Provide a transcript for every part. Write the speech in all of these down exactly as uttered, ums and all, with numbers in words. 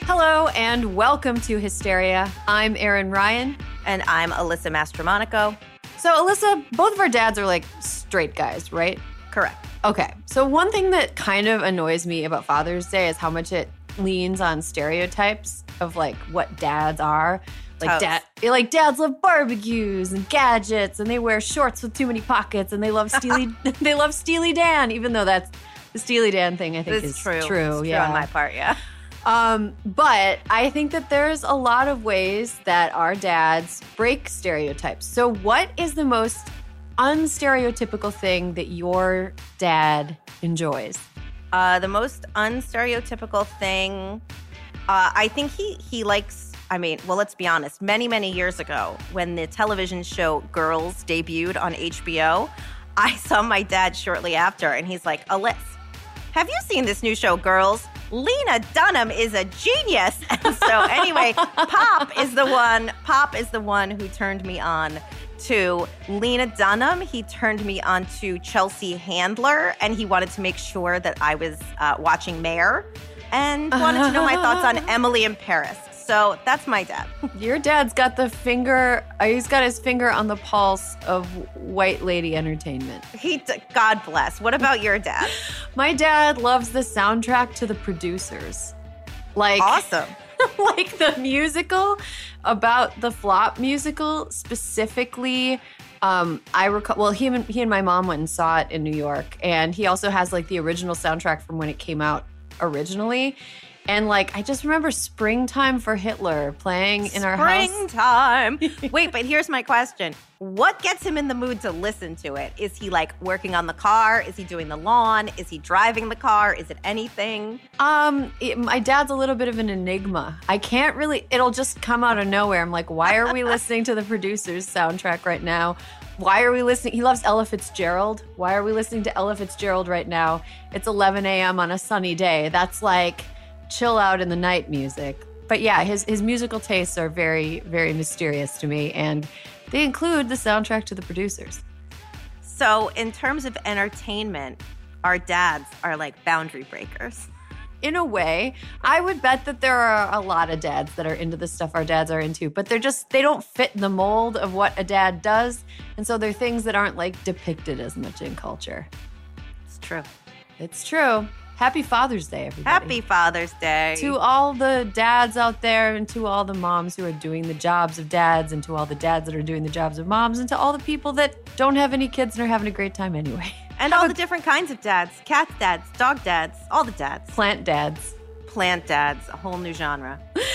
Hello and welcome to Hysteria. I'm Erin Ryan. And I'm Alyssa Mastromonaco. So Alyssa, both of our dads are like straight guys, right? Correct. Okay. So one thing that kind of annoys me about Father's Day is how much it leans on stereotypes of like what dads are. Like dad, like dads love barbecues and gadgets, and they wear shorts with too many pockets, and they love Steely, they love Steely Dan, even though that's the Steely Dan thing. I think this is true. True, it's yeah. True on my part, yeah. Um, but I think that there's a lot of ways that our dads break stereotypes. So, what is the most unstereotypical thing that your dad enjoys? Uh, the most unstereotypical thing, uh, I think he he likes. I mean, well, let's be honest. Many, many years ago, when the television show Girls debuted on H B O, I saw my dad shortly after, and he's like, Alyssa, have you seen this new show, Girls? Lena Dunham is a genius. And so anyway, Pop is the one, Pop is the one who turned me on to Lena Dunham. He turned me on to Chelsea Handler, and he wanted to make sure that I was uh, watching Mayor and wanted to know my thoughts on Emily in Paris. So that's my dad. Your dad's got the finger, uh, he's got his finger on the pulse of white lady entertainment. He, God bless. What about your dad? My dad loves the soundtrack to The Producers. Like, awesome. Like the musical, about the Flop musical specifically. Um, I recall, well, he and, he and my mom went and saw it in New York. And he also has like the original soundtrack from when it came out originally. And, like, I just remember Springtime for Hitler playing in our house. Springtime. Wait, but here's my question. What gets him in the mood to listen to it? Is he, like, working on the car? Is he doing the lawn? Is he driving the car? Is it anything? Um, it, my dad's a little bit of an enigma. I can't really, it'll just come out of nowhere. I'm like, why are we listening to the Producers soundtrack right now? Why are we listening? He loves Ella Fitzgerald. Why are we listening to Ella Fitzgerald right now? It's eleven a.m. on a sunny day. That's like chill out in the night music. But yeah, his his musical tastes are very, very mysterious to me, and they include the soundtrack to The Producers. So in terms of entertainment, our dads are like boundary breakers. In a way, I would bet that there are a lot of dads that are into the stuff our dads are into, but they're just, they don't fit the mold of what a dad does, and so they're things that aren't like depicted as much in culture. It's true. It's true. Happy Father's Day, everybody. Happy Father's Day. To all the dads out there, and to all the moms who are doing the jobs of dads, and to all the dads that are doing the jobs of moms, and to all the people that don't have any kids and are having a great time anyway. And all the different kinds of dads. Cat dads, dog dads, all the dads. Plant dads. Plant dads, a whole new genre.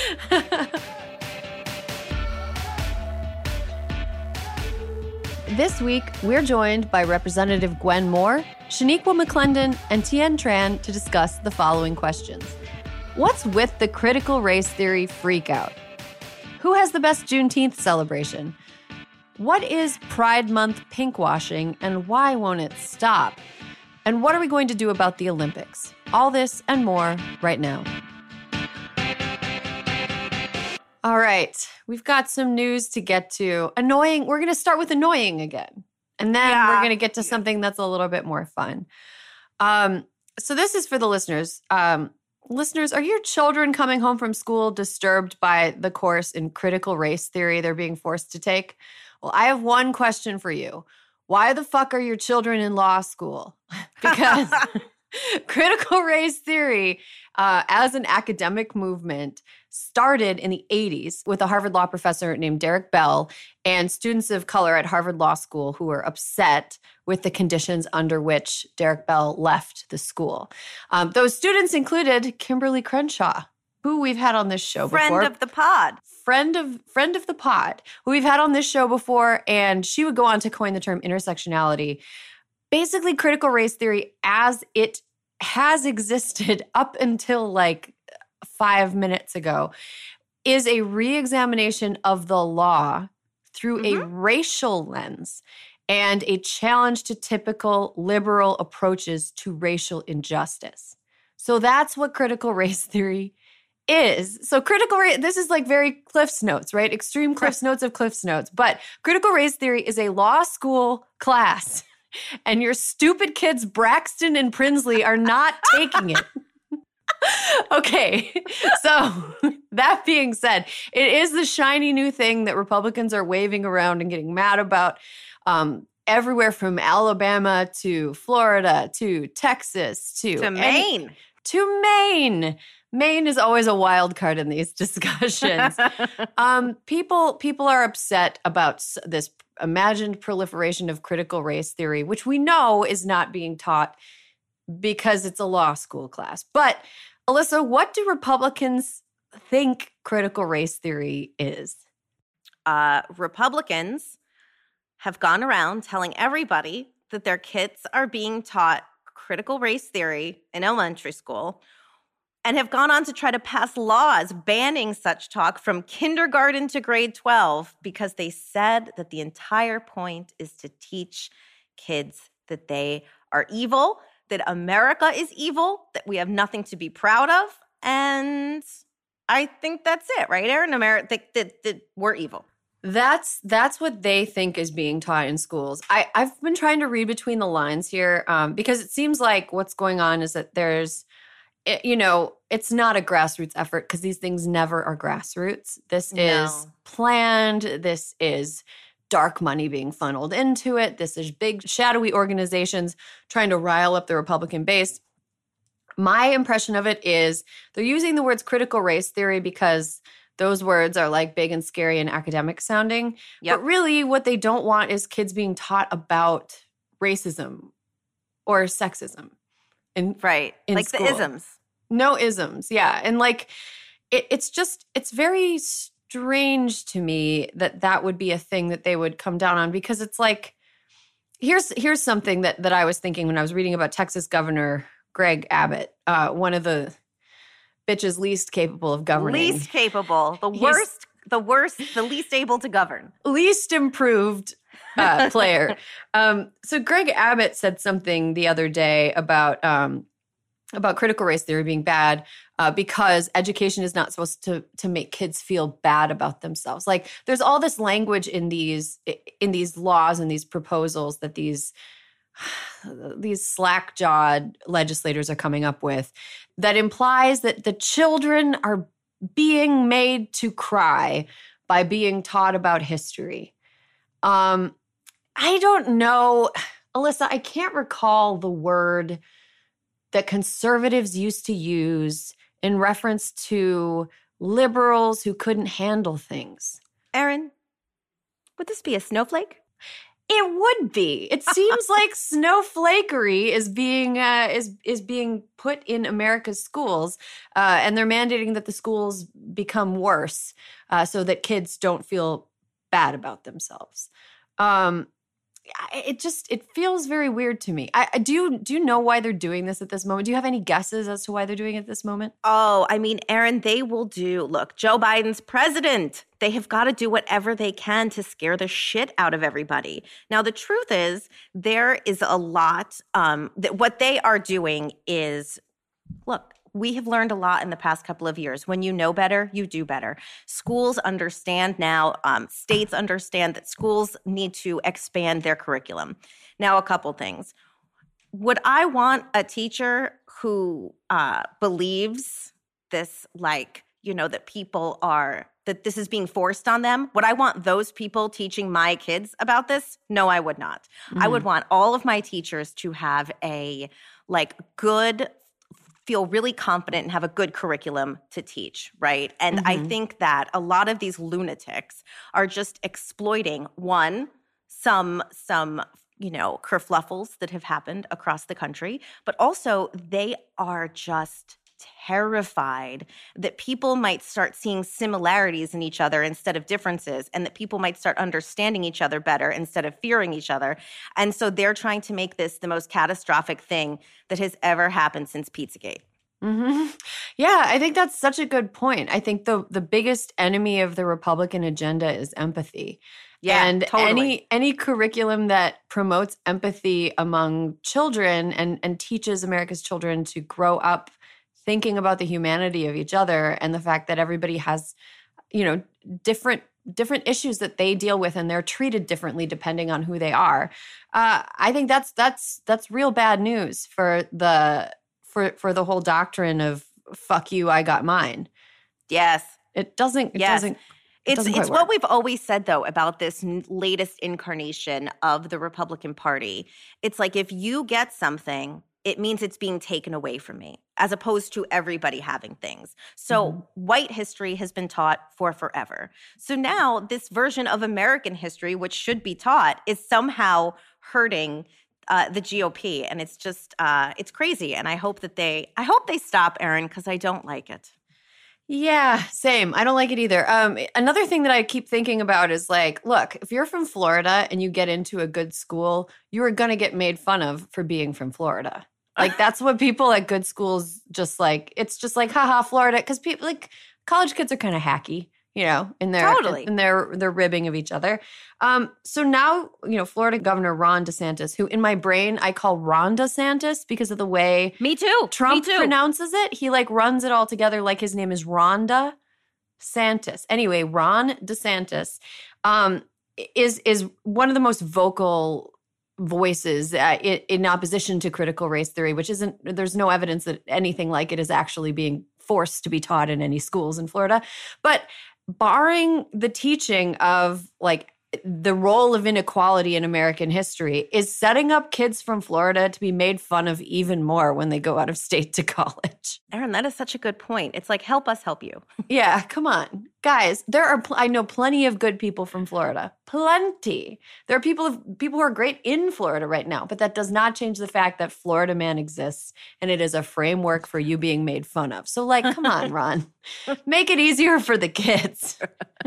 This week, we're joined by Representative Gwen Moore, Shaniqua McClendon, and Tien Tran to discuss the following questions. What's with the critical race theory freakout? Who has the best Juneteenth celebration? What is Pride Month pinkwashing, and why won't it stop? And what are we going to do about the Olympics? All this and more right now. All right, we've got some news to get to. Annoying, we're going to start with annoying again. And then yeah. we're going to get to something that's a little bit more fun. Um, so this is for the listeners. Um, listeners, are your children coming home from school disturbed by the course in critical race theory they're being forced to take? Well, I have one question for you. Why the fuck are your children in law school? Because critical race theory, uh, as an academic movement, started in the eighties with a Harvard law professor named Derek Bell and students of color at Harvard Law School who were upset with the conditions under which Derek Bell left the school. Um, those students included Kimberly Crenshaw, who we've had on this show Friend before. Friend of the pod. Friend of friend of the pod, who we've had on this show before, and she would go on to coin the term intersectionality. Basically, critical race theory as it has existed up until like five minutes ago is a re-examination of the law through mm-hmm. a racial lens and a challenge to typical liberal approaches to racial injustice. So that's what critical race theory is. So critical race, this is like very Cliff's Notes, right? Extreme Cliff's Notes of Cliff's Notes. But critical race theory is a law school class, and your stupid kids Braxton and Prinsley are not taking it. Okay, so that being said, it is the shiny new thing that Republicans are waving around and getting mad about. Um, everywhere from Alabama to Florida to Texas to, to Maine. Any, to Maine. Maine is always a wild card in these discussions. um, people, people are upset about this imagined proliferation of critical race theory, which we know is not being taught because it's a law school class. But Alyssa, what do Republicans think critical race theory is? Uh, Republicans have gone around telling everybody that their kids are being taught critical race theory in elementary school and have gone on to try to pass laws banning such talk from kindergarten to grade twelve because they said that the entire point is to teach kids that they are evil, that America is evil, that we have nothing to be proud of. And I think that's it, right, Erin? America, that, that, that we're evil. That's that's what they think is being taught in schools. I, I've been trying to read between the lines here um, because it seems like what's going on is that there's, it, you know, it's not a grassroots effort because these things never are grassroots. This No. is planned. This is dark money being funneled into it. This is big, shadowy organizations trying to rile up the Republican base. My impression of it is they're using the words critical race theory because those words are like big and scary and academic sounding. Yep. But really what they don't want is kids being taught about racism or sexism. In, right. in like school. The isms. No isms. Yeah. And like, it, it's just, it's very strange to me that that would be a thing that they would come down on because it's like, here's, here's something that, that I was thinking when I was reading about Texas Governor Greg Abbott, uh, one of the bitches least capable of governing. Least capable. The He's worst, the worst, the least able to govern. Least improved uh, player. um, so Greg Abbott said something the other day about um, about critical race theory being bad uh, because education is not supposed to to make kids feel bad about themselves. Like there's all this language in these in these laws and these proposals that these these slack-jawed legislators are coming up with that implies that the children are being made to cry by being taught about history. Um, I don't know. Alyssa, I can't recall the word that conservatives used to use in reference to liberals who couldn't handle things. Erin, would this be a snowflake? It would be. It seems like snowflakery is being uh, is is being put in America's schools, uh, and they're mandating that the schools become worse uh, so that kids don't feel bad about themselves. Um, it just it feels very weird to me. I, I do you, do you know why they're doing this at this moment? Do you have any guesses as to why they're doing it at this moment? Oh, I mean, Erin, they will do. Look, Joe Biden's president. They have got to do whatever they can to scare the shit out of everybody. Now, the truth is, there is a lot. Um, that what they are doing is, look. We have learned a lot in the past couple of years. When you know better, you do better. Schools understand now, um, states understand that schools need to expand their curriculum. Now, a couple things. Would I want a teacher who uh, believes this, like, you know, that people are, that this is being forced on them? Would I want those people teaching my kids about this? No, I would not. Mm-hmm. I would want all of my teachers to have a, like, good feel really confident and have a good curriculum to teach, right? And mm-hmm. I think that a lot of these lunatics are just exploiting, one, some, some you know, kerfluffles that have happened across the country, but also they are just terrified that people might start seeing similarities in each other instead of differences, and that people might start understanding each other better instead of fearing each other. And so they're trying to make this the most catastrophic thing that has ever happened since Pizzagate. Mm-hmm. Yeah, I think that's such a good point. I think the the biggest enemy of the Republican agenda is empathy. Yeah, and totally. any any curriculum that promotes empathy among children and and teaches America's children to grow up thinking about the humanity of each other and the fact that everybody has, you know, different different issues that they deal with and they're treated differently depending on who they are. Uh, I think that's that's that's real bad news for the for for the whole doctrine of fuck you, I got mine. Yes. It doesn't, it yes. doesn't. It it's doesn't it's quite what work. we've always said, though, about this n- latest incarnation of the Republican Party. It's like if you get something, it means it's being taken away from me, as opposed to everybody having things. So Mhm. white history has been taught for forever. So now this version of American history, which should be taught, is somehow hurting uh, the G O P. And it's just, uh, it's crazy. And I hope that they, I hope they stop, Erin, because I don't like it. Yeah, same. I don't like it either. Um, another thing that I keep thinking about is like, look, if you're from Florida and you get into a good school, you are going to get made fun of for being from Florida. Like, that's what people at good schools just like, it's just like, haha, Florida. Because people, like, college kids are kind of hacky, you know, in their, Totally. in their, their ribbing of each other. Um, so now, you know, Florida Governor Ron DeSantis, who in my brain I call Ron DeSantis because of the way Me too. Trump Me too. pronounces it. He like runs it all together like his name is Rhonda Santis. Anyway, Ron DeSantis um, is is one of the most vocal voices uh, in, in opposition to critical race theory, which isn't, there's no evidence that anything like it is actually being forced to be taught in any schools in Florida. But barring the teaching of like the role of inequality in American history is setting up kids from Florida to be made fun of even more when they go out of state to college. Erin, that is such a good point. It's like, help us help you. Yeah, come on. Guys, there are, pl- I know plenty of good people from Florida. Plenty. There are people, of, people who are great in Florida right now, but that does not change the fact that Florida Man exists and it is a framework for you being made fun of. So like, come on, Ron. Make it easier for the kids.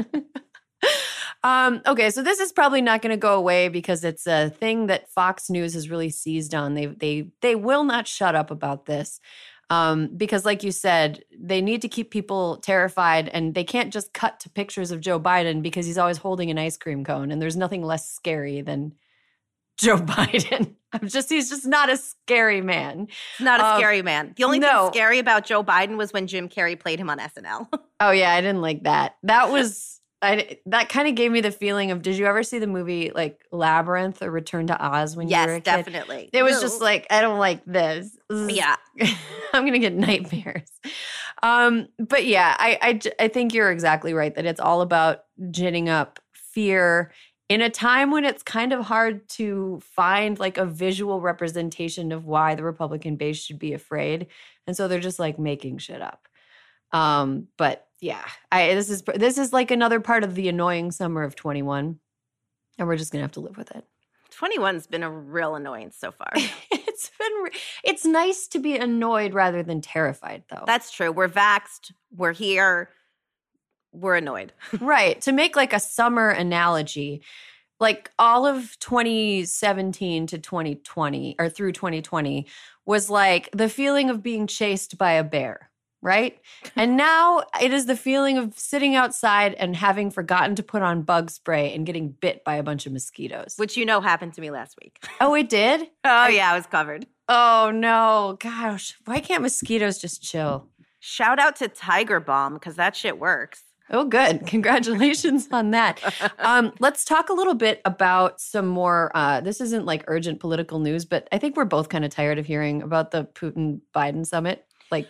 Um, okay, so this is probably not going to go away because it's a thing that Fox News has really seized on. They they they will not shut up about this um, because, like you said, they need to keep people terrified, and they can't just cut to pictures of Joe Biden because he's always holding an ice cream cone, and there's nothing less scary than Joe Biden. I'm just he's just not a scary man. Not a Um, scary man. The only no. thing scary about Joe Biden was when Jim Carrey played him on S N L. Oh yeah, I didn't like that. That was. I, that kind of gave me the feeling of, did you ever see the movie like Labyrinth or Return to Oz when you were a Yes, kid? definitely. It was No. just like, I don't like this. This is- Yeah. I'm going to get nightmares. Um, but yeah, I, I, j- I think you're exactly right that it's all about ginning up fear in a time when it's kind of hard to find like a visual representation of why the Republican base should be afraid. And so they're just like making shit up. Um, but yeah, I this is this is like another part of the annoying summer of twenty-one, and we're just gonna have to live with it. twenty-one's been a real annoyance so far. It's been re- it's nice to be annoyed rather than terrified, though. That's true. We're vaxxed. We're here. We're annoyed. Right. To make like a summer analogy, like all of twenty seventeen to twenty twenty or through twenty twenty was like the feeling of being chased by a bear. Right? And now it is the feeling of sitting outside and having forgotten to put on bug spray and getting bit by a bunch of mosquitoes. Which you know happened to me last week. Oh, it did? Oh, yeah, I was covered. Oh, no. Gosh, why can't mosquitoes just chill? Shout out to Tiger Balm because that shit works. Oh, good. Congratulations on that. Um, let's talk a little bit about some more. Uh, this isn't like urgent political news, but I think we're both kind of tired of hearing about the Putin-Biden summit. Like,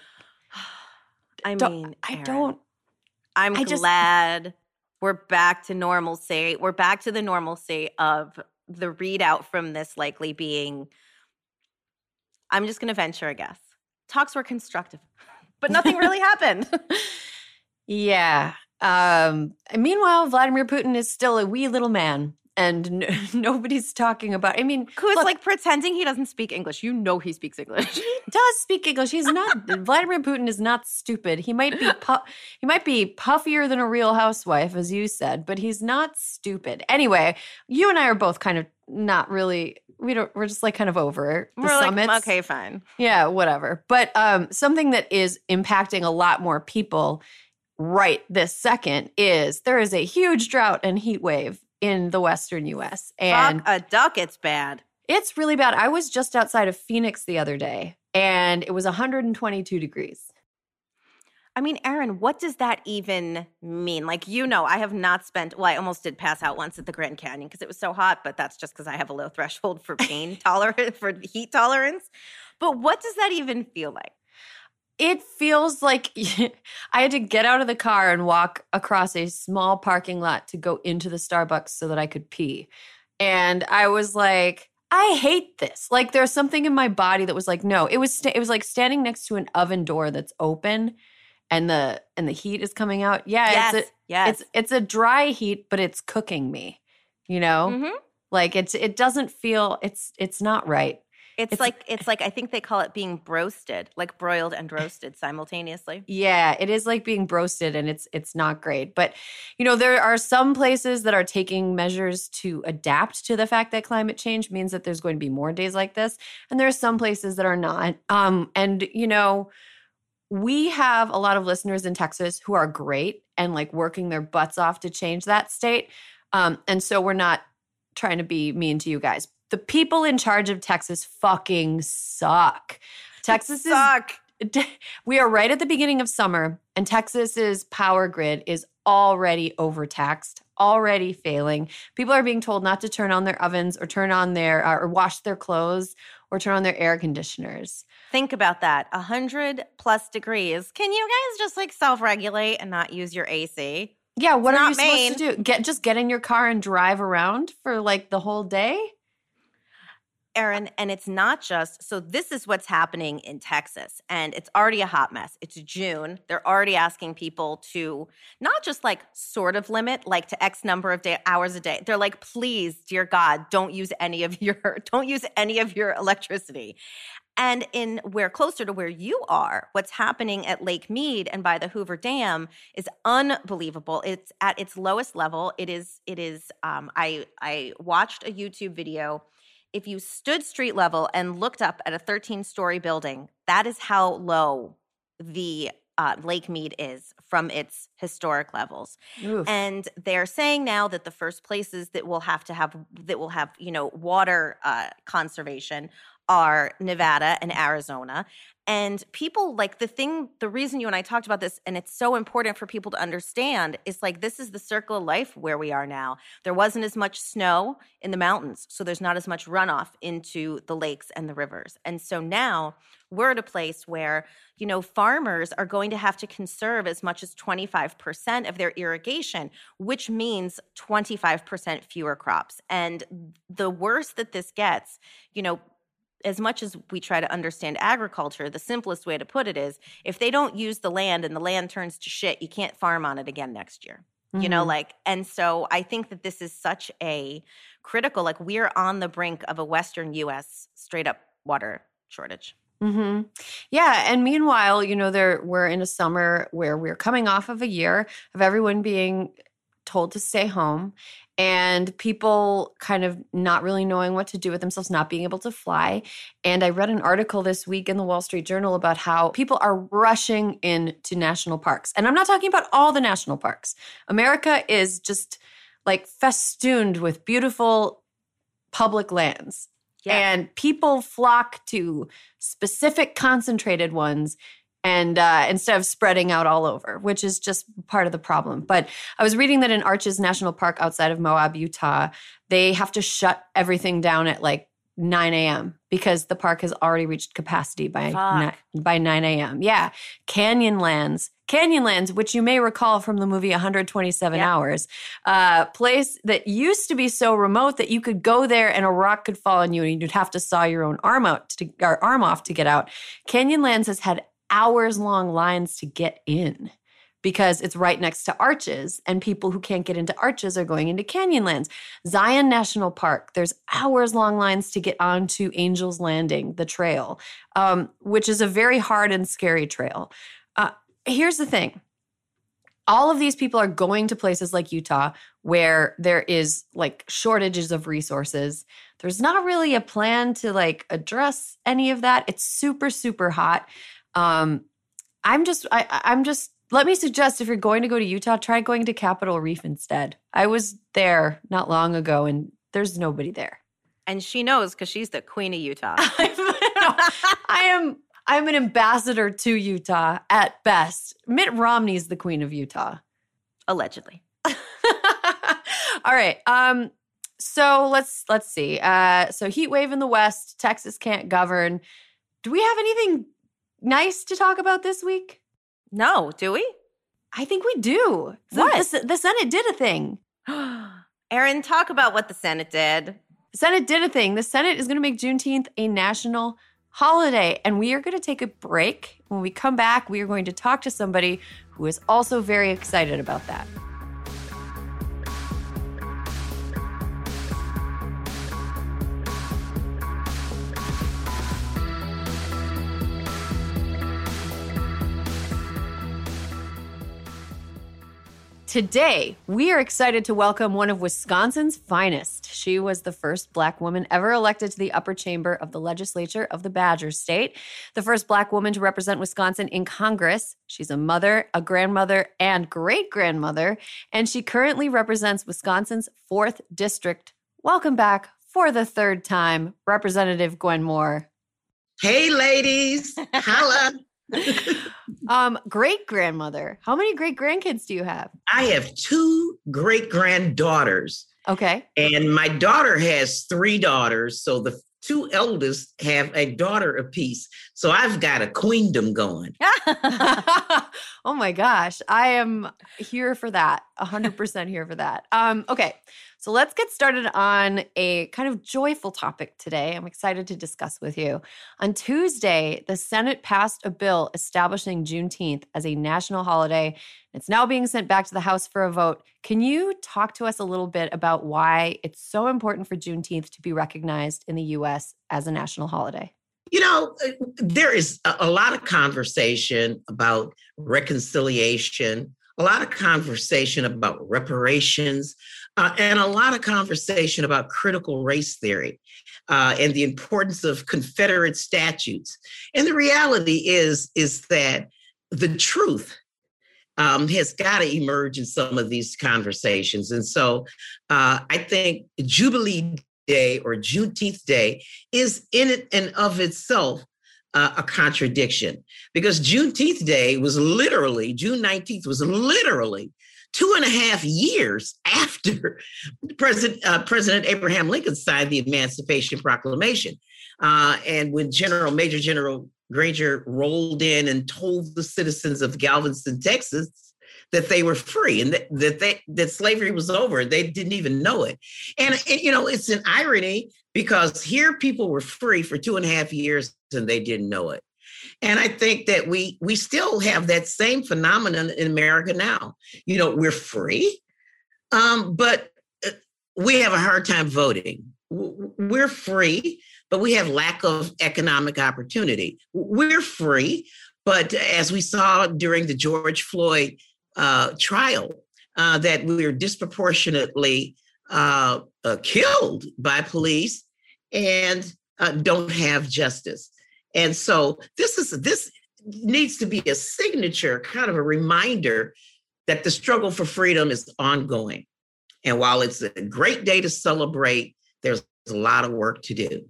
I don't- mean, I Erin, don't. I'm I just- glad we're back to normalcy. We're back to the normalcy of the readout from this likely being, I'm just going to venture a guess. Talks were constructive, but nothing really happened. Yeah. Um, and meanwhile, Vladimir Putin is still a wee little man, and n- nobody's talking about. I mean, Who's look, like pretending he doesn't speak English. You know he speaks English. he does speak English. He's not. Vladimir Putin is not stupid. He might be. Pu- he might be puffier than a real housewife, as you said, but he's not stupid. Anyway, you and I are both kind of not really. We don't. We're just like kind of over the We're like, summits. okay, fine. Yeah, whatever. But um, something that is impacting a lot more people right this second is there is a huge drought and heat wave in the Western U S. And Fuck a duck, it's bad. it's really bad. I was just outside of Phoenix the other day and it was one hundred twenty-two degrees. I mean, Erin, what does that even mean? Like, you know, I have not spent, well, I almost did pass out once at the Grand Canyon because it was so hot, but that's just because I have a low threshold for pain tolerance, for heat tolerance. But what does that even feel like? It feels like I had to get out of the car and walk across a small parking lot to go into the Starbucks so that I could pee. And I was like, I hate this. Like there's something in my body that was like, no, it was sta- it was like standing next to an oven door that's open and the and the heat is coming out. Yeah, Yes, it's a, yes. it's it's a dry heat, but it's cooking me. You know? Mm-hmm. Like it's it doesn't feel it's it's not right. It's, It's- like it's like I think they call it being broasted, like broiled and roasted simultaneously. Yeah, it is like being broasted and it's it's not great. But you know, there are some places that are taking measures to adapt to the fact that climate change means that there's going to be more days like this, and there are some places that are not. Um and you know, we have a lot of listeners in Texas who are great and like working their butts off to change that state. Um and so we're not trying to be mean to you guys. The people in charge of Texas fucking suck. Texas is Suck. we are right at the beginning of summer, and Texas's power grid is already overtaxed, already failing. People are being told not to turn on their ovens or turn on their uh, or wash their clothes or turn on their air conditioners. Think about that. A hundred plus degrees. Can you guys just like self-regulate and not use your A C? Yeah, what It's are not you supposed to do? Get just get in your car and drive around for like the whole day? Erin, and it's not just, so this is what's happening in Texas, and it's already a hot mess. It's June. They're already asking people to not just like sort of limit, like to X number of day, hours a day. They're like, please, dear God, don't use any of your, don't use any of your electricity. And in where closer to where you are, what's happening at Lake Mead and by the Hoover Dam is unbelievable. It's at its lowest level. It is, it is, um, I, I watched a YouTube video. If you stood street level and looked up at a thirteen-story building, that is how low the uh, Lake Mead is from its historic levels. Oof. And they're saying now that the first places that will have to have that will have you know water uh, conservation are Nevada and Arizona. And people like the thing, the reason you and I talked about this, and it's so important for people to understand, is like this is the circle of life where we are now. There wasn't as much snow in the mountains, so there's not as much runoff into the lakes and the rivers. And so now we're at a place where, you know, farmers are going to have to conserve as much as twenty-five percent of their irrigation, which means twenty-five percent fewer crops. And the worse that this gets, you know, as much as we try to understand agriculture, the simplest way to put it is if they don't use the land and the land turns to shit, you can't farm on it again next year. Mm-hmm. You know, like, and so I think that this is such a critical, like we're on the brink of a Western U S straight up water shortage. Mm-hmm. Yeah. And meanwhile, you know, there we're in a summer where we're coming off of a year of everyone being told to stay home and people kind of not really knowing what to do with themselves, not being able to fly. And I read an article this week in the Wall Street Journal about how people are rushing into national parks. And I'm not talking about all the national parks. America is just like festooned with beautiful public lands. Yeah. And people flock to specific concentrated ones and uh, instead of spreading out all over, which is just part of the problem. But I was reading that in Arches National Park outside of Moab, Utah, they have to shut everything down at like nine a.m. because the park has already reached capacity by ni- by nine a.m. Yeah. Canyonlands. Canyonlands, which you may recall from the movie one hundred twenty-seven yeah. hours, uh, place that used to be so remote that you could go there and a rock could fall on you and you'd have to saw your own arm out to, or arm off to get out. Canyonlands has had hours-long lines to get in because it's right next to Arches, and people who can't get into Arches are going into Canyonlands. Zion National Park, there's hours-long lines to get onto Angel's Landing, the trail, um, which is a very hard and scary trail. Uh, here's the thing. All of these people are going to places like Utah where there is like shortages of resources. There's not really a plan to like address any of that. It's super, super hot. Um, I'm just, I, I'm just, let me suggest if you're going to go to Utah, try going to Capitol Reef instead. I was there not long ago and there's nobody there. And she knows because she's the queen of Utah. I am, I'm an ambassador to Utah at best. Mitt Romney's the queen of Utah. Allegedly. All right. Um, so let's, let's see. Uh, so heat wave in the West, Texas can't govern. Do we have anything nice to talk about this week? No, do we? I think we do. What? The, the, the Senate did a thing. Erin, talk about what the Senate did. The Senate did a thing. The Senate is going to make Juneteenth a national holiday, and we are going to take a break. When we come back, we are going to talk to somebody who is also very excited about that. Today, we are excited to welcome one of Wisconsin's finest. She was the first Black woman ever elected to the upper chamber of the legislature of the Badger State, the first Black woman to represent Wisconsin in Congress. She's a mother, a grandmother, and great-grandmother, and she currently represents Wisconsin's fourth district. Welcome back for the third time, Representative Gwen Moore. Hey, ladies. Holla. um, great-grandmother. How many great-grandkids do you have? I have two great-granddaughters. Okay. And my daughter has three daughters. So the two eldest have a daughter apiece. So I've got a queendom going. Oh my gosh. I am here for that. one hundred percent here for that. Um, okay. So let's get started on a kind of joyful topic today. I'm excited to discuss with you. On Tuesday, the Senate passed a bill establishing Juneteenth as a national holiday. It's now being sent back to the House for a vote. Can you talk to us a little bit about why it's so important for Juneteenth to be recognized in the U S as a national holiday? You know, there is a, a lot of conversation about reconciliation, a lot of conversation about reparations, uh, and a lot of conversation about critical race theory uh, and the importance of Confederate statutes. And the reality is, is that the truth um, has got to emerge in some of these conversations. And so uh, I think Jubilee Day or Juneteenth Day is in it and of itself uh, a contradiction, because Juneteenth Day was literally, June nineteenth was literally two and a half years after President, uh, President Abraham Lincoln signed the Emancipation Proclamation. Uh, and when General Major General Granger rolled in and told the citizens of Galveston, Texas, that they were free and that, that they that slavery was over. They didn't even know it. And, and, you know, it's an irony, because here people were free for two and a half years and they didn't know it. And I think that we we still have that same phenomenon in America now. You know, we're free, um, but we have a hard time voting. We're free, but we have lack of economic opportunity. We're free, but as we saw during the George Floyd Uh, trial, uh, that we were disproportionately uh, uh, killed by police and uh, don't have justice. And so this is this needs to be a signature, kind of a reminder that the struggle for freedom is ongoing. And while it's a great day to celebrate, there's a lot of work to do.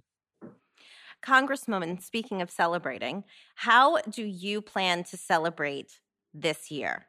Congresswoman, speaking of celebrating, how do you plan to celebrate this year?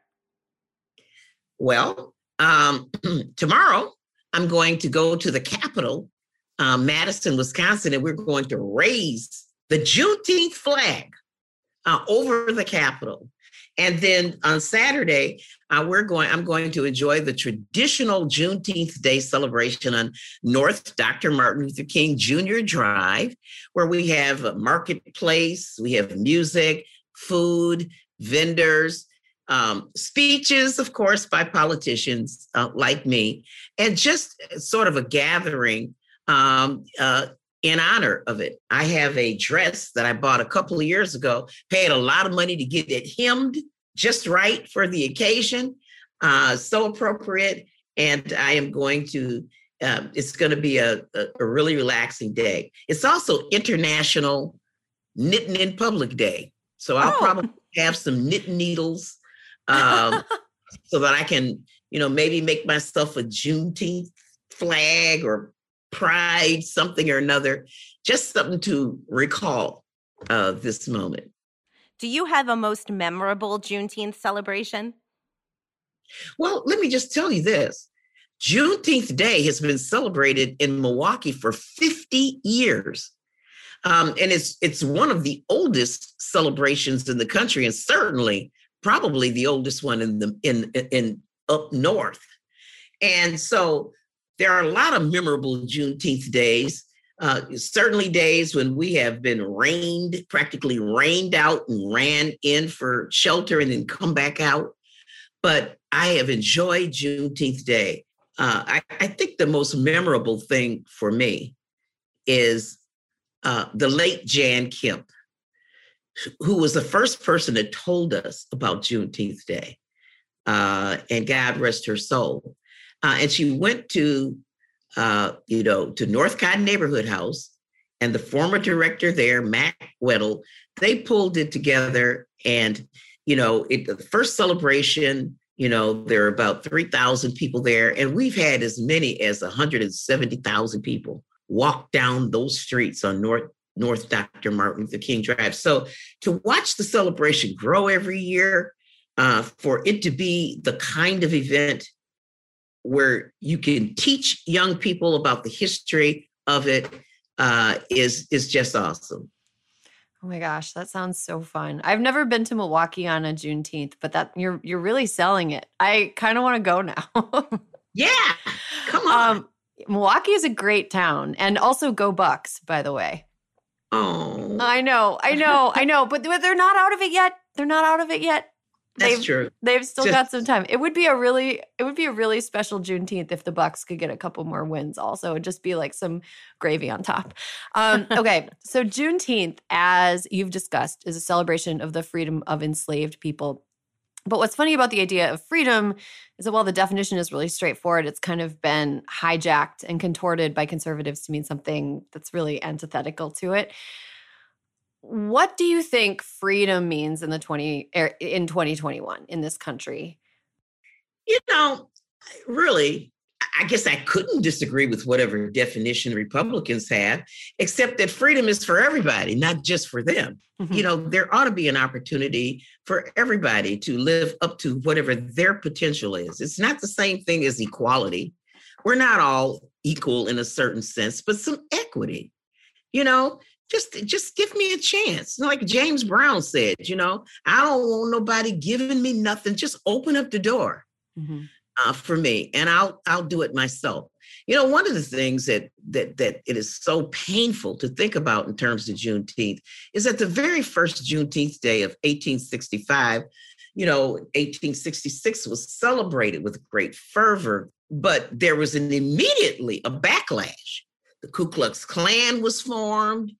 Well, um, tomorrow I'm going to go to the Capitol, uh, Madison, Wisconsin, and we're going to raise the Juneteenth flag uh, over the Capitol. And then on Saturday, uh, we're going. I'm going to enjoy the traditional Juneteenth Day celebration on North Doctor Martin Luther King Junior Drive, where we have a marketplace, we have music, food, vendors. Um, speeches, of course, by politicians uh, like me, and just sort of a gathering um, uh, in honor of it. I have a dress that I bought a couple of years ago, paid a lot of money to get it hemmed just right for the occasion, uh, so appropriate. And I am going to, uh, it's going to be a, a, a really relaxing day. It's also International Knitting in Public Day. So I'll oh. probably have some knitting needles um, so that I can, you know, maybe make myself a Juneteenth flag or pride, something or another, just something to recall uh, this moment. Do you have a most memorable Juneteenth celebration? Well, let me just tell you this. Juneteenth Day has been celebrated in Milwaukee for fifty years. Um, and it's it's one of the oldest celebrations in the country, and certainly probably the oldest one in the in in up north. And so there are a lot of memorable Juneteenth days. Uh, certainly days when we have been rained, practically rained out and ran in for shelter and then come back out. But I have enjoyed Juneteenth Day. Uh, I, I think the most memorable thing for me is uh, the late Jan Kemp, who was the first person that told us about Juneteenth Day. Uh, and God rest her soul. Uh, and she went to Uh, you know, to North Cotton Neighborhood House, and the former director there, Mac Weddle, they pulled it together. And, you know, it, the first celebration, you know, there are about three thousand people there. And we've had as many as one hundred seventy thousand people walk down those streets on North, North Doctor Martin Luther King Drive. So to watch the celebration grow every year, uh, for it to be the kind of event where you can teach young people about the history of it, uh, is is just awesome. Oh my gosh, that sounds so fun. I've never been to Milwaukee on a Juneteenth, but that you're you're really selling it. I kind of want to go now. Yeah, come on. Um, Milwaukee is a great town, and also go Bucks, by the way. Oh, I know, I know, I know, but they're not out of it yet. They're not out of it yet. That's they've, true. They've still Just, got some time. It would be a really, it would be a really special Juneteenth if the Bucks could get a couple more wins. Also, it'd just be like some gravy on top. Um, okay, so Juneteenth, as you've discussed, is a celebration of the freedom of enslaved people. But what's funny about the idea of freedom is that while the definition is really straightforward, it's kind of been hijacked and contorted by conservatives to mean something that's really antithetical to it. What do you think freedom means in the twenty in twenty twenty-one in this country? You know, really, I guess I couldn't disagree with whatever definition Republicans have, except that freedom is for everybody, not just for them. Mm-hmm. You know, there ought to be an opportunity for everybody to live up to whatever their potential is. It's not the same thing as equality. We're not all equal in a certain sense, but some equity, you know. Just, just give me a chance. Like James Brown said, you know, I don't want nobody giving me nothing. Just open up the door mm-hmm. uh, for me, and I'll, I'll do it myself. You know, one of the things that that that it is so painful to think about in terms of Juneteenth is that the very first Juneteenth day of eighteen sixty-five, you know, eighteen sixty-six was celebrated with great fervor, but there was an immediately a backlash. The Ku Klux Klan was formed.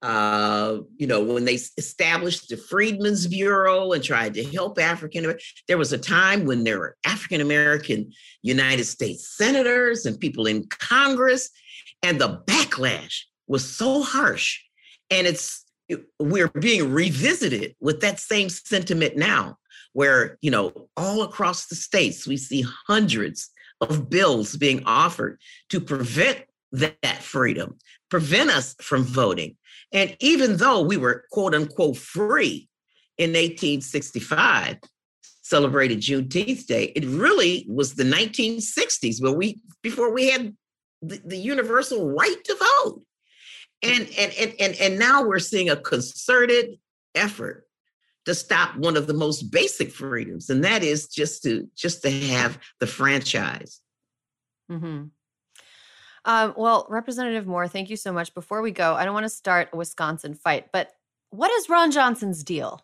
Uh, you know, when they established the Freedmen's Bureau and tried to help African, there was a time when there were African-American United States senators and people in Congress, and the backlash was so harsh. And it's, we're being revisited with that same sentiment now, where, you know, all across the states, we see hundreds of bills being offered to prevent that freedom, prevent us from voting. And even though we were, quote unquote, free in eighteen sixty-five, celebrated Juneteenth Day, it really was the nineteen sixties where we, before we had the, the universal right to vote. And, and, and, and, and now we're seeing a concerted effort to stop one of the most basic freedoms, and that is just to, just to have the franchise. Mm-hmm. Um, well, Representative Moore, thank you so much. Before we go, I don't want to start a Wisconsin fight, but what is Ron Johnson's deal?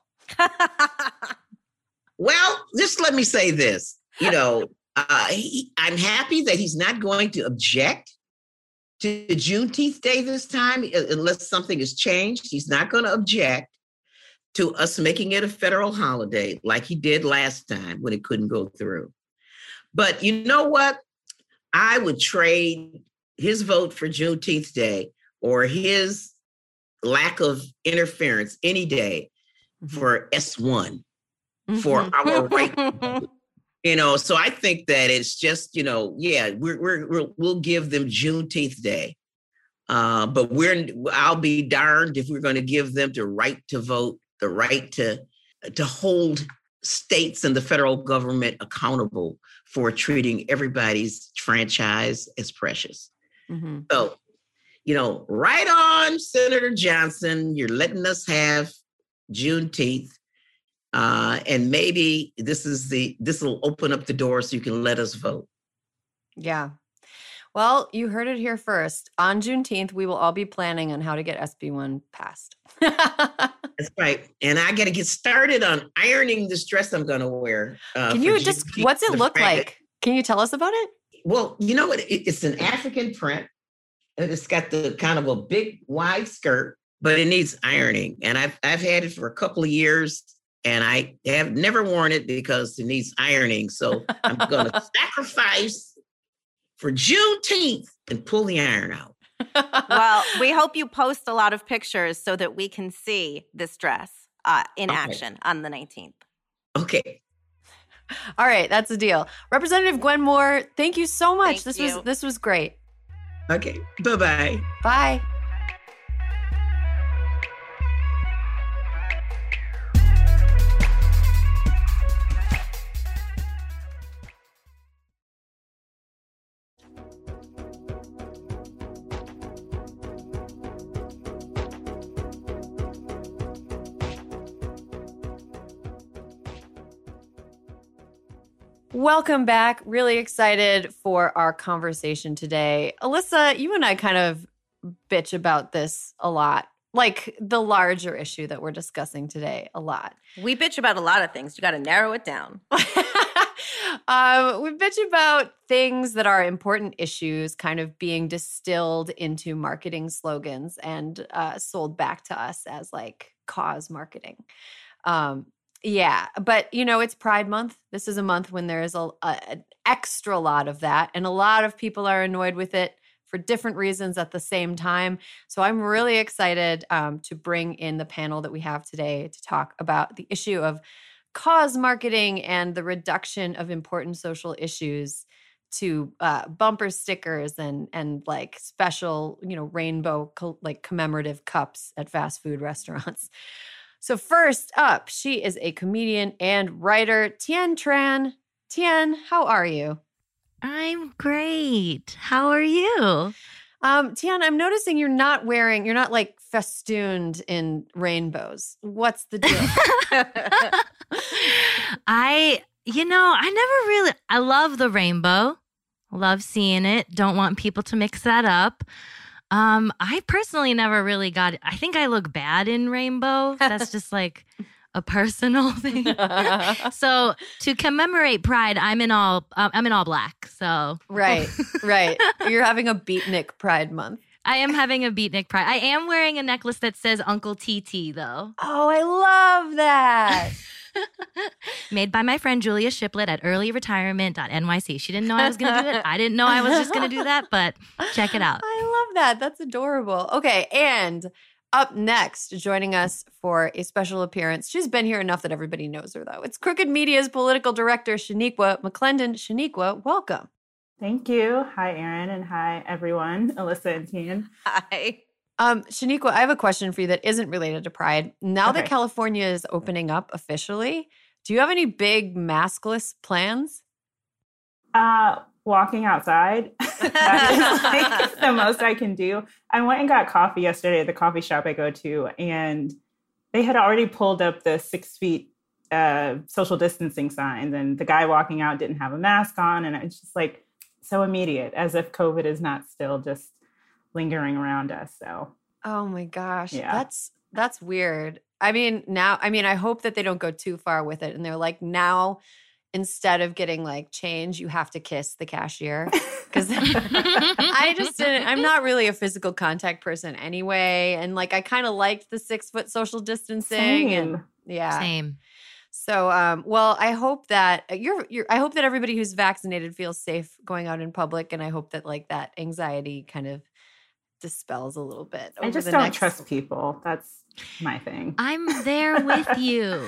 Well, just let me say this. You know, uh, he, I'm happy that he's not going to object to Juneteenth Day this time, unless something has changed. He's not going to object to us making it a federal holiday like he did last time when it couldn't go through. But you know what? I would trade his vote for Juneteenth Day or his lack of interference any day mm-hmm. for S one, mm-hmm. for our right. You know, so I think that it's just, you know, yeah, we're, we're, we're we'll give them Juneteenth Day, uh, but we're I'll be darned if we're going to give them the right to vote, the right to to hold states and the federal government accountable for treating everybody's franchise as precious. Mm-hmm. So, you know, right on, Senator Johnson. You're letting us have Juneteenth. Uh, and maybe this is the this will open up the door so you can let us vote. Yeah. Well, you heard it here first. On Juneteenth, we will all be planning on how to get S B one passed. That's right. And I got to get started on ironing this dress I'm going to wear. Uh, Can you just, Juneteenth. What's it look like? That, Can you tell us about it? Well, you know what? It, it's an African print. And it's got the kind of a big wide skirt, but it needs ironing. And I've, I've had it for a couple of years. And I have never worn it because it needs ironing. So I'm going to sacrifice for Juneteenth and pull the iron out. Well, we hope you post a lot of pictures so that we can see this dress uh, in okay. action on the nineteenth. Okay. All right. That's a deal. Representative Gwen Moore, thank you so much. Thank this you. was this was great. Okay. Bye-bye. Bye. Welcome back. Really excited for our conversation today. Alyssa, you and I kind of bitch about this a lot, like the larger issue that we're discussing today a lot. We bitch about a lot of things. You got to narrow it down. um, we bitch about things that are important issues kind of being distilled into marketing slogans and uh, sold back to us as like cause marketing. Um Yeah, but, you know, it's Pride Month. This is a month when there is a, a, an extra lot of that, and a lot of people are annoyed with it for different reasons at the same time. So I'm really excited um, to bring in the panel that we have today to talk about the issue of cause marketing and the reduction of important social issues to uh, bumper stickers and and like special, you know, rainbow co- like commemorative cups at fast food restaurants. So first up, she is a comedian and writer, Tien Tran. Tien, how are you? I'm great. How are you? Um, Tien, I'm noticing you're not wearing, you're not like festooned in rainbows. What's the deal? I, you know, I never really, I love the rainbow. Love seeing it. Don't want people to mix that up. Um, I personally never really got it. I think I look bad in rainbow. That's just like a personal thing. So to commemorate Pride, I'm in all uh, I'm in all black. So right, right. You're having a beatnik Pride month. I am having a beatnik Pride. I am wearing a necklace that says Uncle T T though. Oh, I love that. Made by my friend Julia Shiplet at early retirement dot N Y C. She didn't know I was going to do it. I didn't know I was just going to do that, but check it out. I love that. That's adorable. Okay, and up next, joining us for a special appearance. She's been here enough that everybody knows her, though. It's Crooked Media's political director, Shaniqua McClendon. Shaniqua, welcome. Thank you. Hi, Erin, and hi, everyone. Alyssa and Tien. Hi. Um, Shaniqua, I have a question for you that isn't related to Pride. Now okay. that California is opening up officially, do you have any big maskless plans? Uh, walking outside. That is like the most I can do. I went and got coffee yesterday at the coffee shop I go to, and they had already pulled up the six feet uh, social distancing signs, and the guy walking out didn't have a mask on, and it's just like so immediate, as if COVID is not still just lingering around us. So, oh my gosh, yeah. that's that's weird. I mean, now, I mean, I hope that they don't go too far with it, and they're like, now instead of getting like change, you have to kiss the cashier, because I just didn't. I'm not really a physical contact person anyway, and like I kind of liked the six foot social distancing. Same. And yeah, same. So, um, well, I hope that you're, you're, I hope that everybody who's vaccinated feels safe going out in public, and I hope that like that anxiety kind of dispels a little bit. I just don't next... trust people. That's my thing. I'm there with you.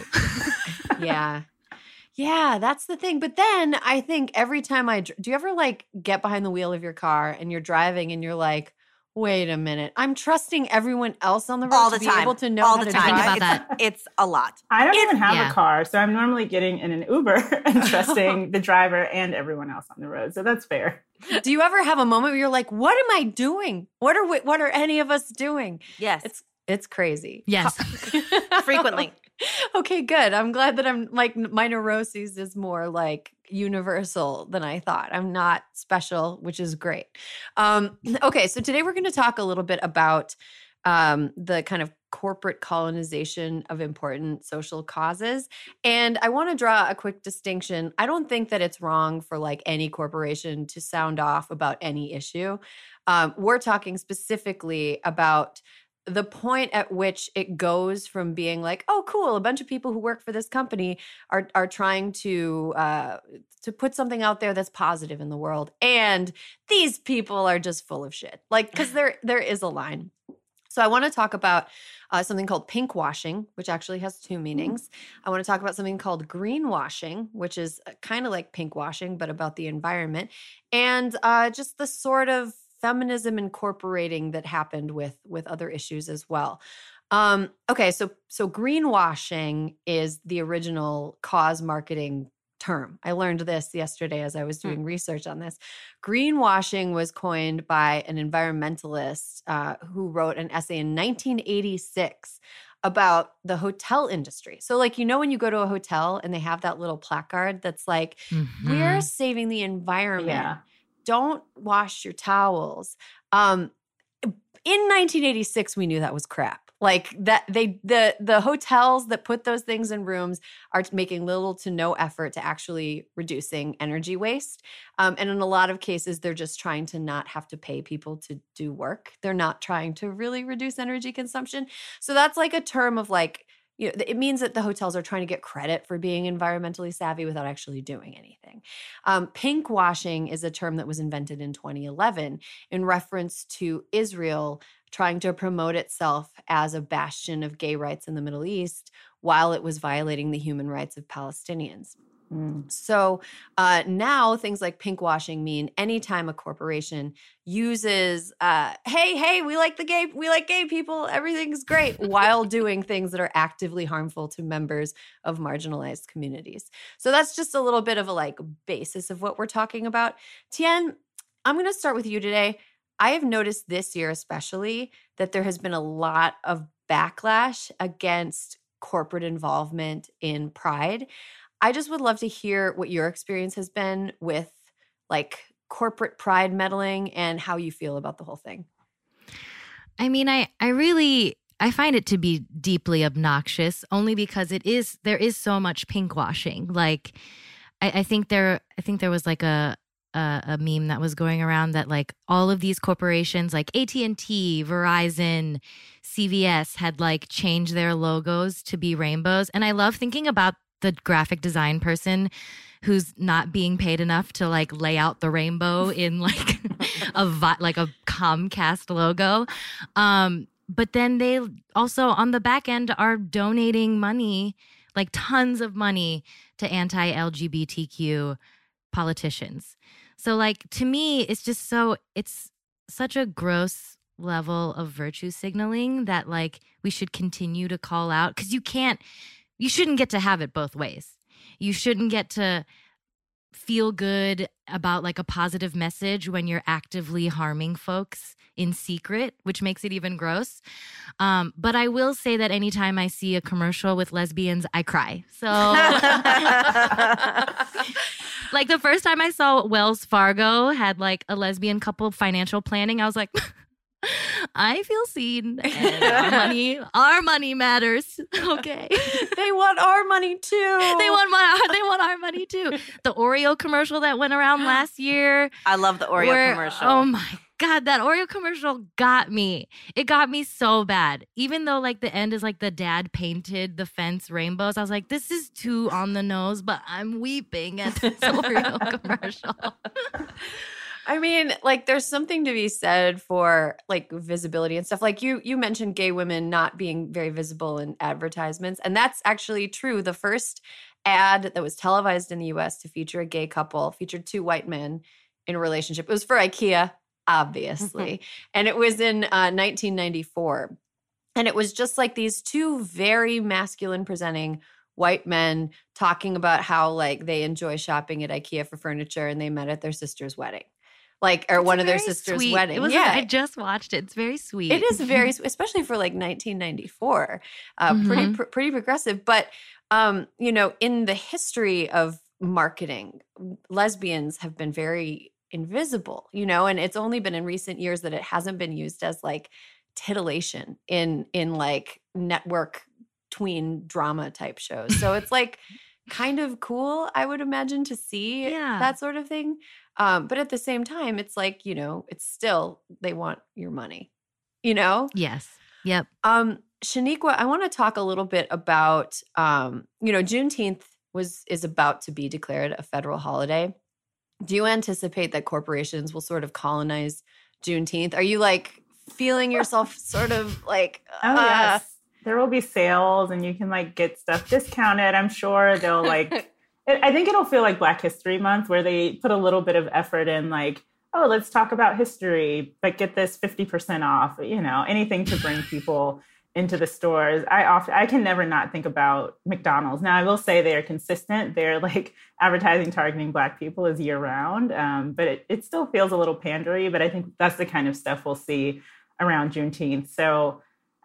Yeah. Yeah, that's the thing. But then I think every time I, do you ever like get behind the wheel of your car and you're driving and you're like, Wait a minute. I'm trusting everyone else on the road All to the be time. able to know All how the to time. Think drive. about that. It's, it's a lot. I don't even have yeah. a car, so I'm normally getting in an Uber and trusting the driver and everyone else on the road. So that's fair. Do you ever have a moment where you're like, what am I doing? What are we, what are any of us doing? Yes. It's it's crazy. Yes. Frequently. Okay, good. I'm glad that I'm like my neuroses is more like universal than I thought. I'm not special, which is great. Um, okay, so today we're going to talk a little bit about um, the kind of corporate colonization of important social causes. And I want to draw a quick distinction. I don't think that it's wrong for like any corporation to sound off about any issue. Um, we're talking specifically about the point at which it goes from being like, oh, cool, a bunch of people who work for this company are are trying to uh, to put something out there that's positive in the world, and these people are just full of shit. Like, because there there is a line. So I want to talk about uh, something called pinkwashing, which actually has two meanings. I want to talk about something called greenwashing, which is kind of like pinkwashing, but about the environment, and uh, just the sort of feminism incorporating that happened with with other issues as well. Um, okay, so so greenwashing is the original cause marketing term. I learned this yesterday as I was doing hmm. research on this. Greenwashing was coined by an environmentalist uh, who wrote an essay in nineteen eighty-six about the hotel industry. So like, you know, when you go to a hotel and they have that little placard that's like, mm-hmm. we're saving the environment. Yeah. Don't wash your towels. Um, in nineteen eighty-six, we knew that was crap. Like that, they the the hotels that put those things in rooms are making little to no effort to actually reducing energy waste. Um, and in a lot of cases, they're just trying to not have to pay people to do work. They're not trying to really reduce energy consumption. So that's like a term of like, you know, it means that the hotels are trying to get credit for being environmentally savvy without actually doing anything. Um, pinkwashing is a term that was invented in twenty eleven in reference to Israel trying to promote itself as a bastion of gay rights in the Middle East while it was violating the human rights of Palestinians. Mm. So uh, now things like pinkwashing mean anytime a corporation uses, uh, hey, hey, we like the gay, we like gay people, everything's great, while doing things that are actively harmful to members of marginalized communities. So that's just a little bit of a like basis of what we're talking about. Tien, I'm going to start with you today. I have noticed this year especially that there has been a lot of backlash against corporate involvement in Pride. I just would love to hear what your experience has been with like corporate pride meddling and how you feel about the whole thing. I mean, I, I really, I find it to be deeply obnoxious only because it is, there is so much pinkwashing. Like, I, I think there, I think there was like a, a, a meme that was going around that like all of these corporations like A T and T, Verizon, C V S had like changed their logos to be rainbows. And I love thinking about the graphic design person who's not being paid enough to like lay out the rainbow in like a vi- like a Comcast logo. Um, but then they also on the back end are donating money, like tons of money to anti-L G B T Q politicians. So like to me, it's just so it's such a gross level of virtue signaling that like we should continue to call out because you can't You shouldn't get to have it both ways. You shouldn't get to feel good about like a positive message when you're actively harming folks in secret, which makes it even gross. Um, but I will say that anytime I see a commercial with lesbians, I cry. So like the first time I saw Wells Fargo had like a lesbian couple financial planning, I was like, I feel seen. And our money, our money matters. Okay, they want our money too. They want my, they want our money too. The Oreo commercial that went around last year. I love the Oreo where, commercial. Oh my God, that Oreo commercial got me. It got me so bad. Even though like the end is like the dad painted the fence rainbows. I was like, this is too on the nose, but I'm weeping at this Oreo commercial. I mean, like there's something to be said for like visibility and stuff. Like you you mentioned gay women not being very visible in advertisements. And that's actually true. The first ad that was televised in the U S to feature a gay couple featured two white men in a relationship. It was for IKEA. obviously. And it was in uh, nineteen ninety-four. And it was just like these two very masculine presenting white men talking about how like they enjoy shopping at IKEA for furniture and they met at their sister's wedding. Like, or It's one of their very sister's sweet. wedding. It was, yeah. I just watched it. It's very sweet. It is very, especially for like nineteen ninety-four, uh, Mhm. pretty, pr- pretty progressive. But, um, you know, in the history of marketing, lesbians have been very invisible, you know, and it's only been in recent years that it hasn't been used as like titillation in, in like network tween drama type shows. So it's like kind of cool, I would imagine, to see Yeah. that sort of thing. Um, but at the same time, it's like, you know, it's still, they want your money, you know? Yes. Yep. Um, Shaniqua, I want to talk a little bit about, um, you know, Juneteenth was is about to be declared a federal holiday. Do you anticipate that corporations will sort of colonize Juneteenth? Are you like feeling yourself sort of like, Oh, uh, yes. There will be sales and you can like get stuff discounted. I'm sure they'll like, it, I think it'll feel like Black History Month where they put a little bit of effort in like, oh, let's talk about history, but get this fifty percent off, you know, anything to bring people into the stores. I often, I can never not think about McDonald's. Now I will say they are consistent. They're like advertising targeting Black people is year round. Um, but it, it still feels a little pandery, but I think that's the kind of stuff we'll see around Juneteenth. So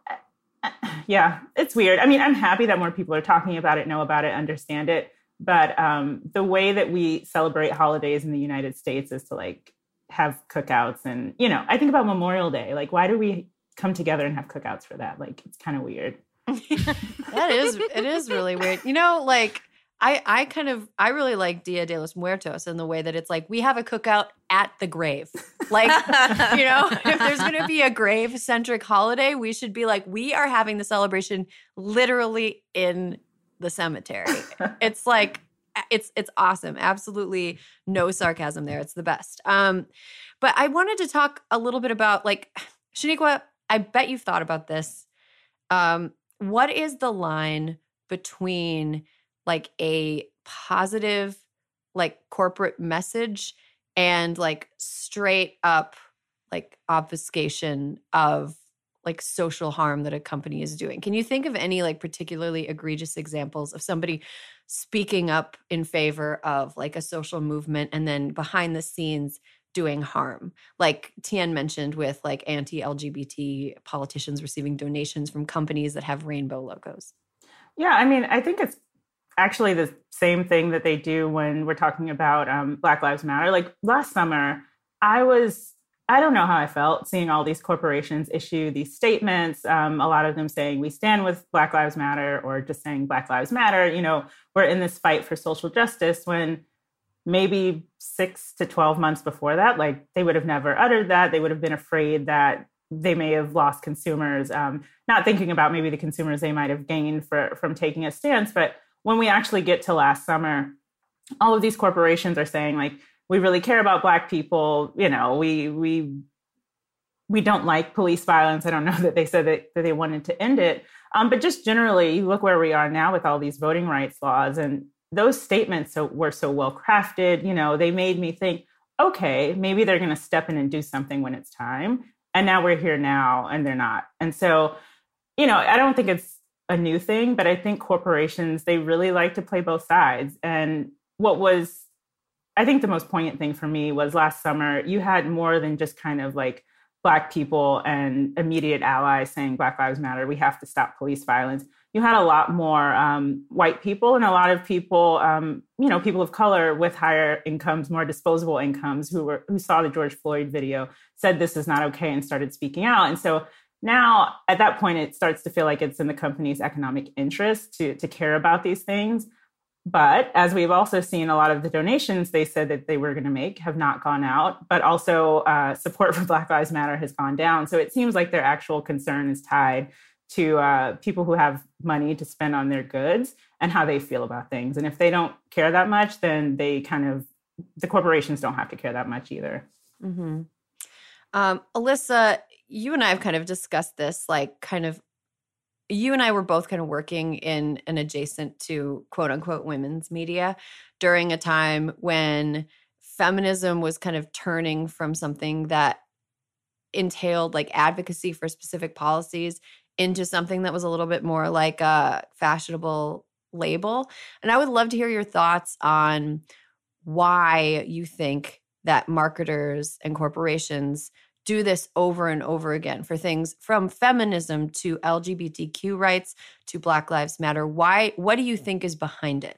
yeah, it's weird. I mean, I'm happy that more people are talking about it, know about it, understand it. But um, the way that we celebrate holidays in the United States is to like have cookouts. And, you know, I think about Memorial Day. Like, why do we come together and have cookouts for that? Like, it's kind of weird. that is, it is really weird. You know, like I, I kind of, I really like Dia de los Muertos in the way that it's like, we have a cookout at the grave. Like, you know, if there's going to be a grave centric holiday, we should be like, we are having the celebration literally in the cemetery. It's like, it's, it's awesome. Absolutely no sarcasm there. It's the best. Um, but I wanted to talk a little bit about like, Shaniqua, I bet you've thought about this. Um, what is the line between like a positive, like corporate message and like straight up like obfuscation of like social harm that a company is doing? Can you think of any like particularly egregious examples of somebody speaking up in favor of like a social movement and then behind the scenes doing harm? Like Tien mentioned with like anti-L G B T politicians receiving donations from companies that have rainbow logos. Yeah, I mean, I think it's actually the same thing that they do when we're talking about um, Black Lives Matter. Like last summer, I was, I don't know how I felt seeing all these corporations issue these statements, um, a lot of them saying we stand with Black Lives Matter or just saying Black Lives Matter. You know, we're in this fight for social justice when maybe six to twelve months before that, like they would have never uttered that. They would have been afraid that they may have lost consumers, um, not thinking about maybe the consumers they might have gained for, from taking a stance. But when we actually get to last summer, all of these corporations are saying like, we really care about Black people. You know, we, we, we don't like police violence. I don't know that they said that, that they wanted to end it. Um, but just generally, you look where we are now with all these voting rights laws, and those statements so, were so well crafted. You know, they made me think, okay, maybe they're going to step in and do something when it's time. And now we're here now and they're not. And so, you know, I don't think it's a new thing, but I think corporations, they really like to play both sides. And what was, I think the most poignant thing for me was last summer, you had more than just kind of like Black people and immediate allies saying Black Lives Matter, we have to stop police violence. You had a lot more um, white people and a lot of people, um, you know, people of color with higher incomes, more disposable incomes who were who saw the George Floyd video, said this is not okay and started speaking out. And so now at that point, it starts to feel like it's in the company's economic interest to, to care about these things. But as we've also seen, a lot of the donations they said that they were going to make have not gone out, but also uh, support for Black Lives Matter has gone down. So it seems like their actual concern is tied to uh, people who have money to spend on their goods and how they feel about things. And if they don't care that much, then they kind of, the corporations don't have to care that much either. Mm-hmm. Um, Alyssa, you and I have kind of discussed this, like kind of, you and I were both kind of working in an adjacent to quote unquote women's media during a time when feminism was kind of turning from something that entailed like advocacy for specific policies into something that was a little bit more like a fashionable label. And I would love to hear your thoughts on why you think that marketers and corporations do this over and over again for things from feminism to L G B T Q rights to Black Lives Matter. Why? What do you think is behind it?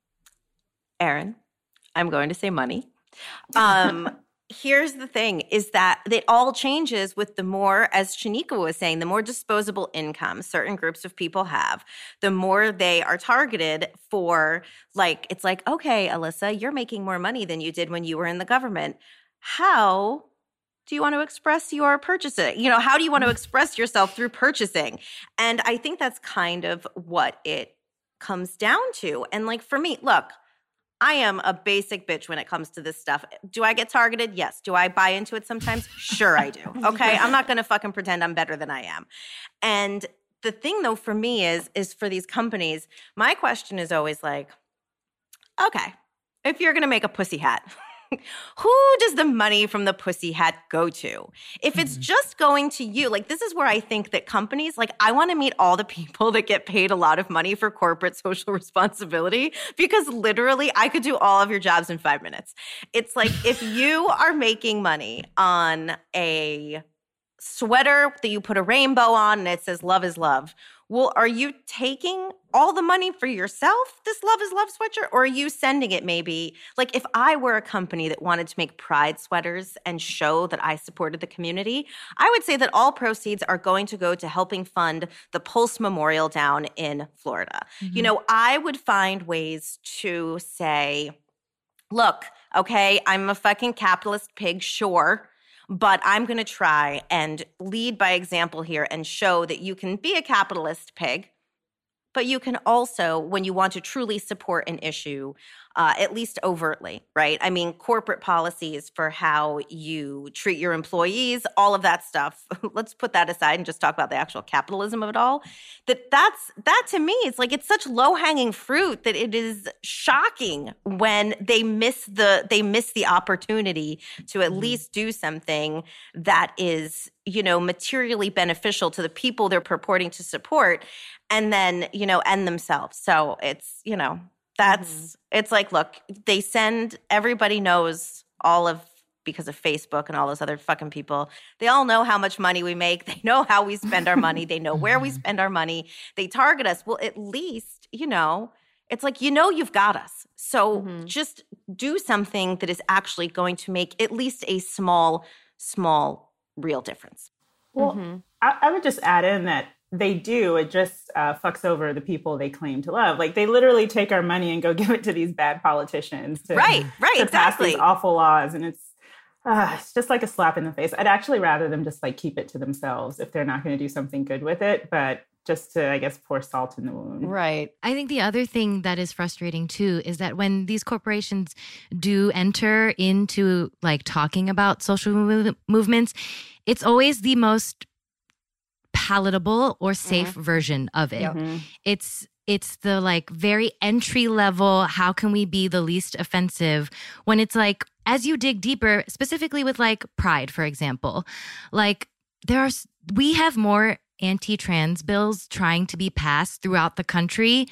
Erin, I'm going to say money. Um, here's the thing is that it all changes with the more, as Shanika was saying, the more disposable income certain groups of people have, the more they are targeted for, like, it's like, okay, Alyssa, you're making more money than you did when you were in the government. How do you want to express your purchasing? You know, how do you want to express yourself through purchasing? And I think that's kind of what it comes down to. And like for me, look, I am a basic bitch when it comes to this stuff. Do I get targeted? Yes. Do I buy into it sometimes? Sure I do. Okay? I'm not going to fucking pretend I'm better than I am. And the thing though for me is, is for these companies, my question is always like, okay, if you're going to make a pussy hat, who does the money from the pussy hat go to? If it's just going to you, like this is where I think that companies, like I want to meet all the people that get paid a lot of money for corporate social responsibility, because literally I could do all of your jobs in five minutes. It's like if you are making money on a sweater that you put a rainbow on and it says love is love, well, are you taking all the money for yourself, this love is love sweatshirt, or are you sending it maybe? Like if I were a company that wanted to make pride sweaters and show that I supported the community, I would say that all proceeds are going to go to helping fund the Pulse Memorial down in Florida. Mm-hmm. You know, I would find ways to say, look, okay, I'm a fucking capitalist pig, sure. But I'm going to try and lead by example here and show that you can be a capitalist pig, but you can also, when you want to truly support an issue, uh, at least overtly, right? I mean, corporate policies for how you treat your employees, all of that stuff. Let's put that aside and just talk about the actual capitalism of it all. That that's that to me, it's like it's such low-hanging fruit that it is shocking when they miss the they miss the opportunity to at least do something that is, you know, materially beneficial to the people they're purporting to support, and then, you know, end themselves. So it's, you know, that's, mm-hmm. it's like, look, they send, everybody knows all of, because of Facebook and all those other fucking people, they all know how much money we make. They know how we spend our money. They know where we spend our money. They target us. Well, at least, you know, it's like, you know, you've got us. So mm-hmm. just do something that is actually going to make at least a small, small, real difference. Well, mm-hmm. I, I would just add in that they do. It just uh, fucks over the people they claim to love. Like they literally take our money and go give it to these bad politicians to, right, right, to exactly. pass these awful laws. And it's uh, it's just like a slap in the face. I'd actually rather them just like keep it to themselves if they're not going to do something good with it. But just to, I guess, pour salt in the wound. Right. I think the other thing that is frustrating too is that when these corporations do enter into like talking about social mov- movements, it's always the most palatable or safe mm-hmm. version of it. Mm-hmm. It's it's the like very entry level, how can we be the least offensive, when it's like, as you dig deeper, specifically with like Pride, for example, like there are, we have more anti-trans bills trying to be passed throughout the country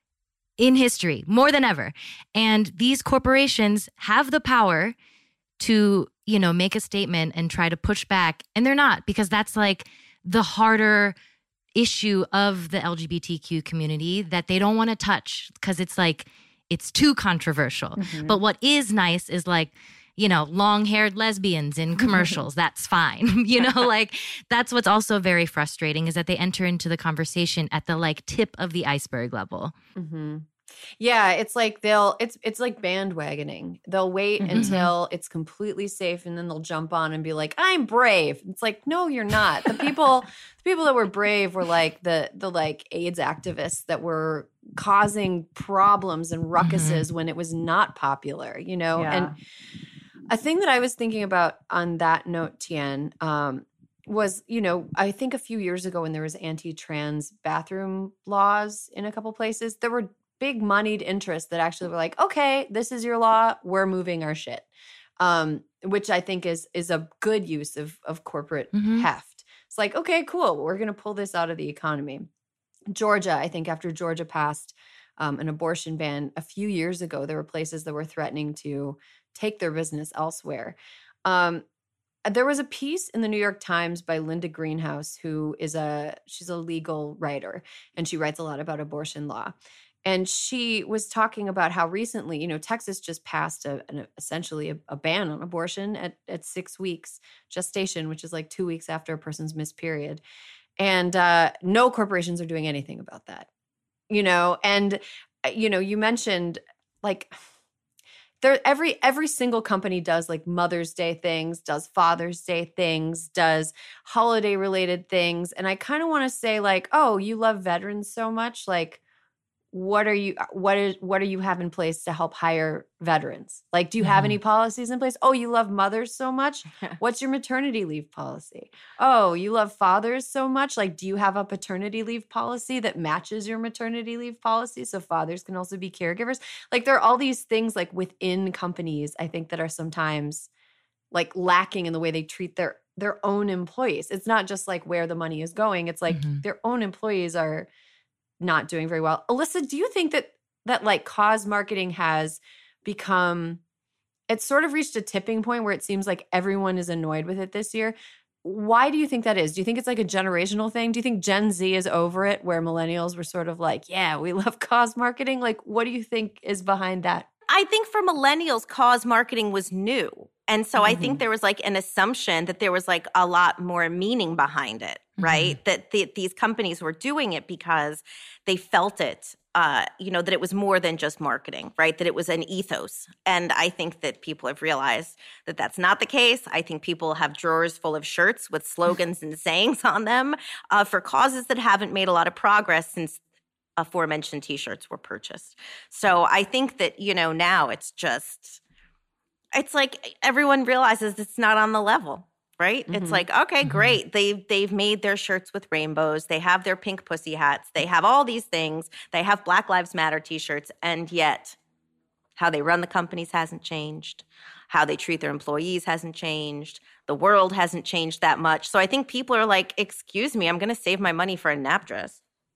in history, more than ever. And these corporations have the power to, you know, make a statement and try to push back. And they're not, because that's like the harder issue of the L G B T Q community that they don't want to touch because it's like, it's too controversial. Mm-hmm. But what is nice is like, you know, long-haired lesbians in commercials, that's fine. You know, like that's what's also very frustrating is that they enter into the conversation at the like tip of the iceberg level. Mm-hmm. Yeah, it's like they'll, it's it's like bandwagoning. They'll wait mm-hmm. until it's completely safe and then they'll jump on and be like, I'm brave. It's like, no, you're not. The people, the people that were brave were like the, the like AIDS activists that were causing problems and ruckuses mm-hmm. when it was not popular, you know? Yeah. And a thing that I was thinking about on that note, Tien, um, was, you know, I think a few years ago when there was anti-trans bathroom laws in a couple places, there were big moneyed interests that actually were like, okay, this is your law, we're moving our shit. Um, which I think is is a good use of of corporate Mhm. heft. It's like, okay, cool. We're going to pull this out of the economy. Georgia, I think after Georgia passed um, an abortion ban a few years ago, there were places that were threatening to take their business elsewhere. Um, there was a piece in the New York Times by Linda Greenhouse, who is a she's a legal writer, and she writes a lot about abortion law. And she was talking about how recently, you know, Texas just passed a, an, essentially a, a ban on abortion at, at six weeks gestation, which is like two weeks after a person's missed period. And uh, no corporations are doing anything about that, you know. And uh, you know, you mentioned like there every every single company does like Mother's Day things, does Father's Day things, does holiday related things, and I kind of want to say like, oh, you love veterans so much, like. What are you what is what are you have in place to help hire veterans? Like, do you have any policies in place? Oh, you love mothers so much? What's your maternity leave policy? Oh, you love fathers so much? Like, do you have a paternity leave policy that matches your maternity leave policy so fathers can also be caregivers? Like, there are all these things like within companies, I think, that are sometimes like lacking in the way they treat their their own employees. It's not just like where the money is going. It's like Mhm. their own employees are not doing very well. Alyssa, do you think that that like cause marketing has become, it's sort of reached a tipping point where it seems like everyone is annoyed with it this year? Why do you think that is? Do you think it's like a generational thing? Do you think Gen Z is over it where millennials were sort of like, yeah, we love cause marketing? Like, what do you think is behind that? I think for millennials, cause marketing was new. And so I think there was like an assumption that there was like a lot more meaning behind it, right? Mm-hmm. That the, these companies were doing it because they felt it, uh, you know, that it was more than just marketing, right? That it was an ethos. And I think that people have realized that that's not the case. I think people have drawers full of shirts with slogans and sayings on them uh, for causes that haven't made a lot of progress since aforementioned T-shirts were purchased. So I think that, you know, now it's just, it's like everyone realizes it's not on the level, right? Mm-hmm. It's like, okay, mm-hmm. great. They've, they've made their shirts with rainbows. They have their pink pussy hats. They have all these things. They have Black Lives Matter T-shirts. And yet how they run the companies hasn't changed. How they treat their employees hasn't changed. The world hasn't changed that much. So I think people are like, excuse me, I'm going to save my money for a nap dress.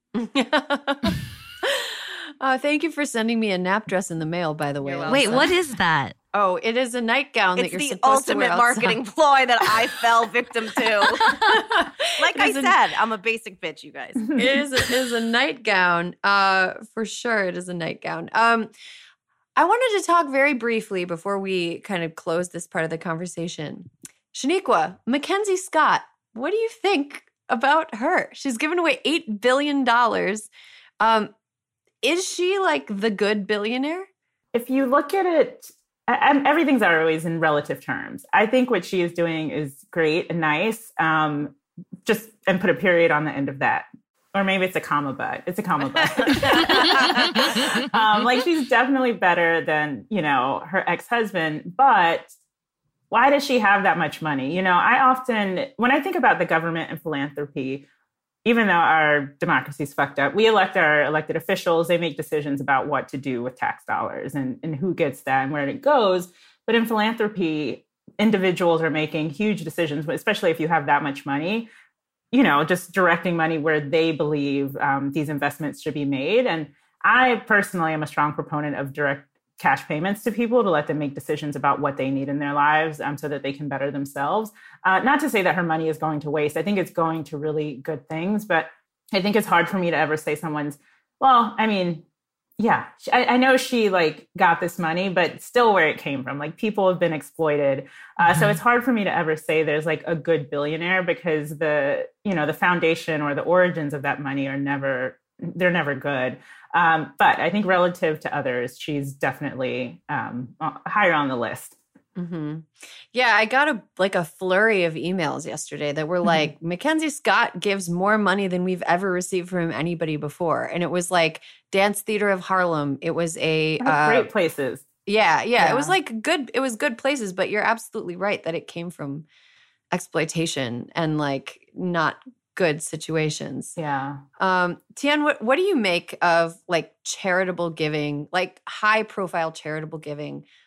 uh, thank you for sending me a nap dress in the mail, by the way. Wait, what is that? Oh, it is a nightgown it's that you're the supposed to wear ultimate marketing ploy that I fell victim to. Like I said, a, I'm a basic bitch, you guys. It is a, it is a nightgown. Uh, for sure, it is a nightgown. Um, I wanted to talk very briefly before we kind of close this part of the conversation. Shaniqua, Mackenzie Scott, what do you think about her? She's given away eight billion dollars. Um, is she like the good billionaire? If you look at it, and everything's always in relative terms. I think what she is doing is great and nice. Um, just and put a period on the end of that. Or maybe it's a comma but. It's a comma but. um, like she's definitely better than, you know, her ex-husband. But why does she have that much money? You know, I often, when I think about the government and philanthropy, even though our democracy's fucked up, we elect our elected officials. They make decisions about what to do with tax dollars and, and who gets that and where it goes. But in philanthropy, individuals are making huge decisions, especially if you have that much money, you know, just directing money where they believe um, these investments should be made. And I personally am a strong proponent of direct cash payments to people to let them make decisions about what they need in their lives um, so that they can better themselves. Uh, not to say that her money is going to waste. I think it's going to really good things, but I think it's hard for me to ever say someone's, well, I mean, yeah, I, I know she like got this money, but still where it came from, like people have been exploited. Uh, mm-hmm. So it's hard for me to ever say there's like a good billionaire because the, you know, the foundation or the origins of that money are never, they're never good. Um, but I think relative to others, she's definitely um, higher on the list. Mm-hmm. Yeah, I got a like a flurry of emails yesterday that were like, mm-hmm. Mackenzie Scott gives more money than we've ever received from anybody before. And it was like Dance Theater of Harlem. It was a uh, great places. Yeah, yeah, yeah. It was like good. It was good places, but you're absolutely right that it came from exploitation and like not good situations. Yeah. Um, Tian, what, what do you make of like charitable giving, like high profile charitable giving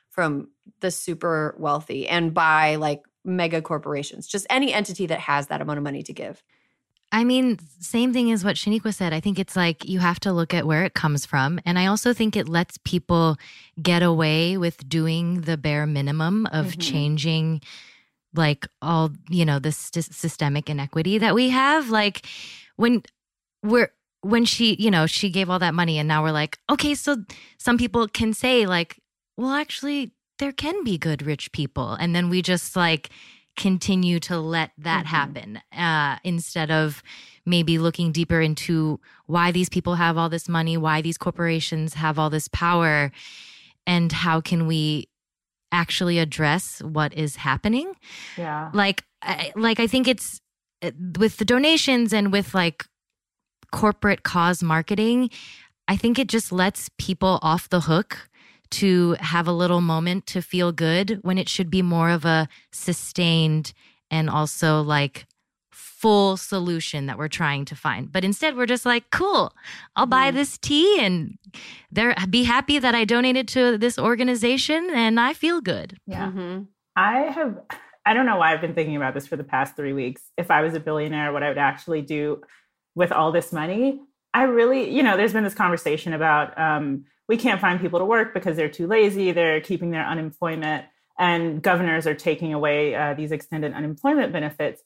from the super wealthy and by like mega corporations, just any entity that has that amount of money to give. I mean, same thing as what Shaniqua said. I think it's like you have to look at where it comes from. And I also think it lets people get away with doing the bare minimum of mm-hmm. changing like all, you know, the st- systemic inequity that we have. Like when we're, when she, you know, she gave all that money and now we're like, okay, so some people can say like, well, actually there can be good rich people. And then we just like continue to let that mm-hmm. happen uh, instead of maybe looking deeper into why these people have all this money, why these corporations have all this power, and how can we actually address what is happening. Yeah. Like, I, like I think it's with the donations and with like corporate cause marketing, I think it just lets people off the hook to have a little moment to feel good when it should be more of a sustained and also like full solution that we're trying to find. But instead we're just like, cool, I'll buy this tea and there be happy that I donated to this organization and I feel good. Yeah. Mm-hmm. I have, I don't know why I've been thinking about this for the past three weeks. If I was a billionaire, what I would actually do with all this money. I really, you know, there's been this conversation about, um, we can't find people to work because they're too lazy. They're keeping their unemployment and governors are taking away uh, these extended unemployment benefits.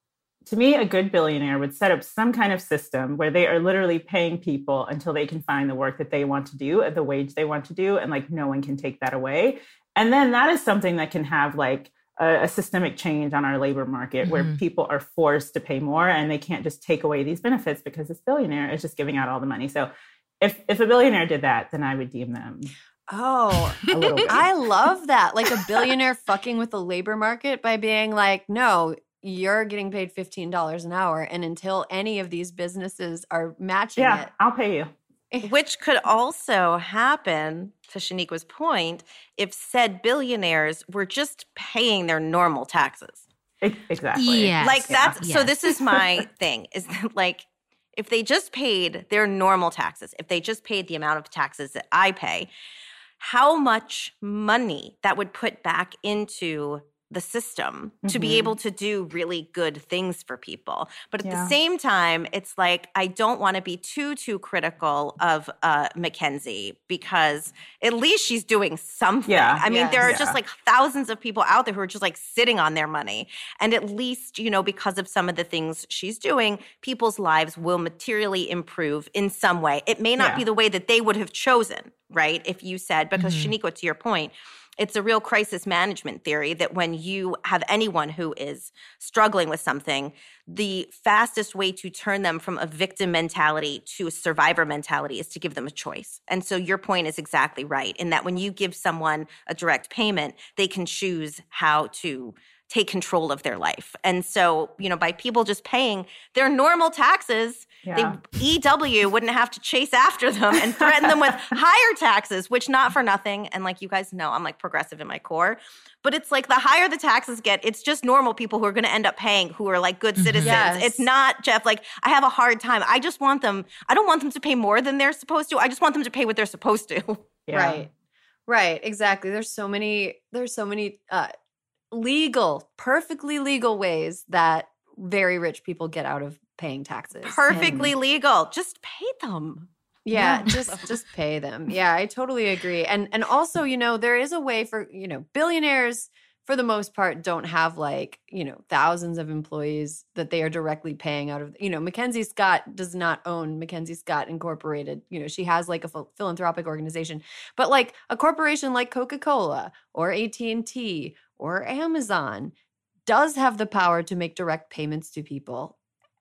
To me, a good billionaire would set up some kind of system where they are literally paying people until they can find the work that they want to do at the wage they want to do. And like, no one can take that away. And then that is something that can have like a, a systemic change on our labor market mm-hmm. where people are forced to pay more and they can't just take away these benefits because this billionaire is just giving out all the money. So If if a billionaire did that, then I would deem them. Oh, a little bit. I love that. Like a billionaire fucking with the labor market by being like, no, you're getting paid fifteen dollars an hour. And until any of these businesses are matching yeah, it. I'll pay you. Which could also happen, to Shaniqua's point, if said billionaires were just paying their normal taxes. Exactly. Yes. Like that's, yeah. so yes. this is my thing, is that like, if they just paid their normal taxes, if they just paid the amount of taxes that I pay, how much money that would put back into the system mm-hmm. to be able to do really good things for people. But at yeah. the same time, it's like, I don't want to be too, too critical of uh, Mackenzie because at least she's doing something. Yeah. I mean, yes. there are yeah. just like thousands of people out there who are just like sitting on their money. And at least, you know, because of some of the things she's doing, people's lives will materially improve in some way. It may not yeah. be the way that they would have chosen, right? If you said, because mm-hmm. Shaniqua, to your point, it's a real crisis management theory that when you have anyone who is struggling with something, the fastest way to turn them from a victim mentality to a survivor mentality is to give them a choice. And so your point is exactly right in that when you give someone a direct payment, they can choose how to take control of their life. And so, you know, by people just paying their normal taxes, yeah. they, E W wouldn't have to chase after them and threaten them with higher taxes, which not for nothing. And like you guys know, I'm like progressive in my core. But it's like the higher the taxes get, it's just normal people who are going to end up paying who are like good citizens. Yes. It's not, Jeff, like I have a hard time. I just want them, I don't want them to pay more than they're supposed to. I just want them to pay what they're supposed to. Yeah. Right. Right. Exactly. There's so many, there's so many, uh, legal, perfectly legal ways that very rich people get out of paying taxes. Perfectly and, legal. Just pay them. Yeah, Yeah. just just pay them. Yeah, I totally agree. And and also, you know, there is a way for, you know, billionaires for the most part don't have like, you know, thousands of employees that they are directly paying out of, you know, Mackenzie Scott does not own Mackenzie Scott Incorporated. You know, she has like a ph- philanthropic organization. But like a corporation like Coca-Cola or A T and T or Amazon does have the power to make direct payments to people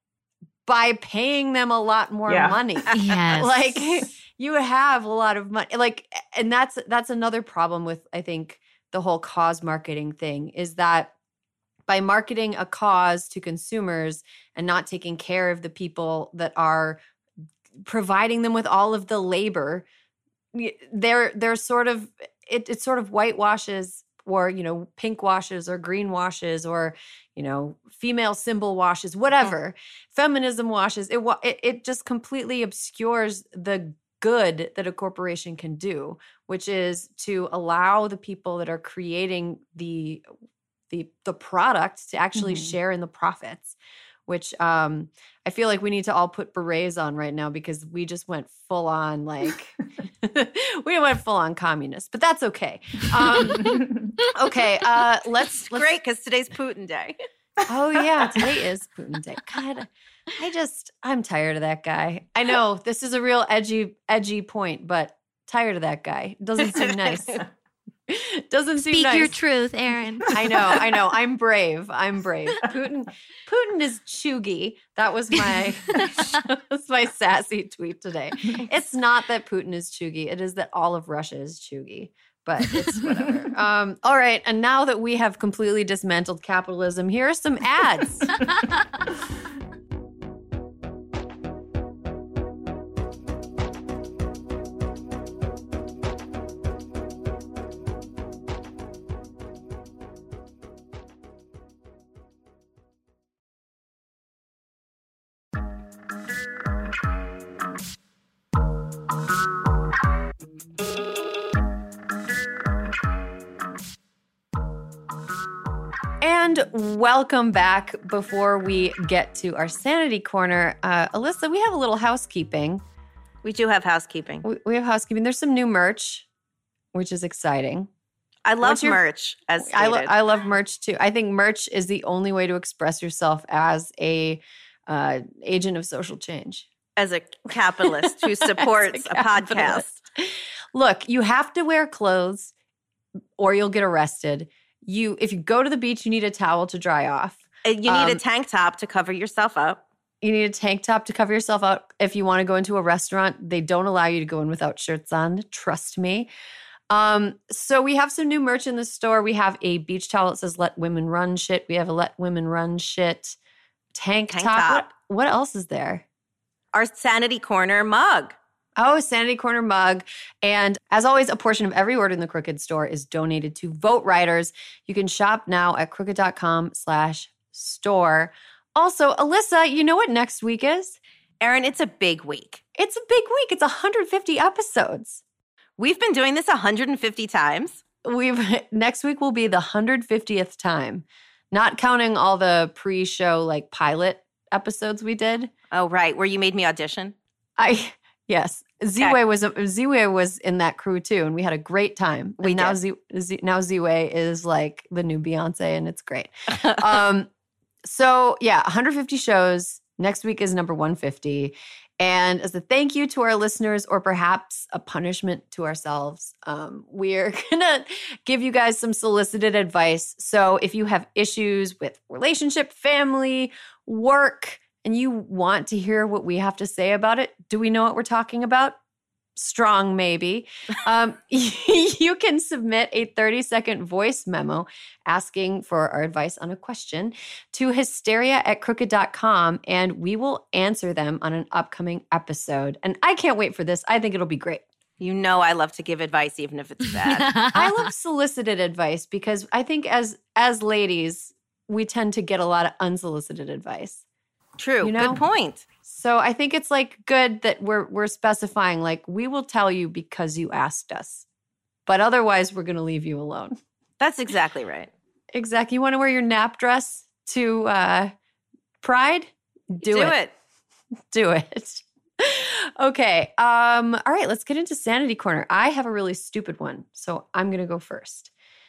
by paying them a lot more Yeah. money. Yes. Like you have a lot of money. Like, and that's that's another problem with, I think, the whole cause marketing thing is that by marketing a cause to consumers and not taking care of the people that are providing them with all of the labor, they're they're sort of it, it sort of whitewashes or, you know, pink washes or green washes or, you know, female symbol washes, whatever, feminism washes. It, it it just completely obscures the good that a corporation can do, which is to allow the people that are creating the the the product to actually Mhm. share in the profits, which um, I feel like we need to all put berets on right now because we just went full on like we went full on communist, but that's okay. Um, okay, uh, let's, let's Great, because today's Putin Day. Oh yeah, today is Putin Day. God, I just I'm tired of that guy. I know this is a real edgy edgy point, but tired of that guy. Doesn't seem nice. Doesn't seem Speak nice. your truth, Erin. I know, I know. I'm brave. I'm brave. Putin Putin is chuggy. That was my that was my sassy tweet today. It's not that Putin is chuggy. It is that all of Russia is chuggy. But it's whatever. um, all right. And now that we have completely dismantled capitalism, here are some ads. And welcome back. Before we get to our sanity corner, uh, Alyssa, we have a little housekeeping. We do have housekeeping. We, we have housekeeping. There's some new merch, which is exciting. I love What's your- merch, as stated. I, lo- I love merch too. I think merch is the only way to express yourself as a uh, agent of social change. as a capitalist who supports As a, podcast. capitalist. Look, you have to wear clothes or you'll get arrested. You, if you go to the beach, you need a towel to dry off. Uh, You need Um, a tank top to cover yourself up. You need a tank top to cover yourself up. If you want to go into a restaurant, they don't allow you to go in without shirts on. Trust me. Um, so we have some new merch in the store. We have a beach towel that says "Let Women Run Shit." We have a "Let Women Run Shit" tank, Tank top. top. What, what else is there? Our Sanity Corner mug. Oh, Sanity Corner mug. And as always, a portion of every order in the Crooked store is donated to Vote Riders. You can shop now at crooked.com slash store. Also, Alyssa, you know what next week is? Erin, it's a big week. It's a big week. It's one hundred fifty episodes. We've been doing this one hundred fifty times. We've next week will be the one hundred fiftieth time, not counting all the pre-show like pilot episodes we did. Oh, right. Where you made me audition. I yes, Z-Way was Z-Way was in that crew too, and we had a great time. We and now did. Z, Z now Z-Way is like the new Beyonce, and it's great. um, so yeah, one hundred fifty shows. Next week is number one hundred fifty. And as a thank you to our listeners, or perhaps a punishment to ourselves, um, we're going to give you guys some solicited advice. So if you have issues with relationship, family, work, and you want to hear what we have to say about it, do we know what we're talking about? Strong, maybe. Um, you can submit a thirty-second voice memo asking for our advice on a question to hysteria at crooked dot com, and we will answer them on an upcoming episode. And I can't wait for this. I think it'll be great. You know I love to give advice even if it's bad. I love solicited advice because I think as as ladies, we tend to get a lot of unsolicited advice. True. You know? Good point. So I think it's like good that we're we're specifying like we will tell you because you asked us. But otherwise we're going to leave you alone. That's exactly right. Exactly. You want to wear your nap dress to uh Pride? Do, Do it. it. Do it. Okay. Um all right, let's get into Sanity Corner. I have a really stupid one, so I'm going to go first.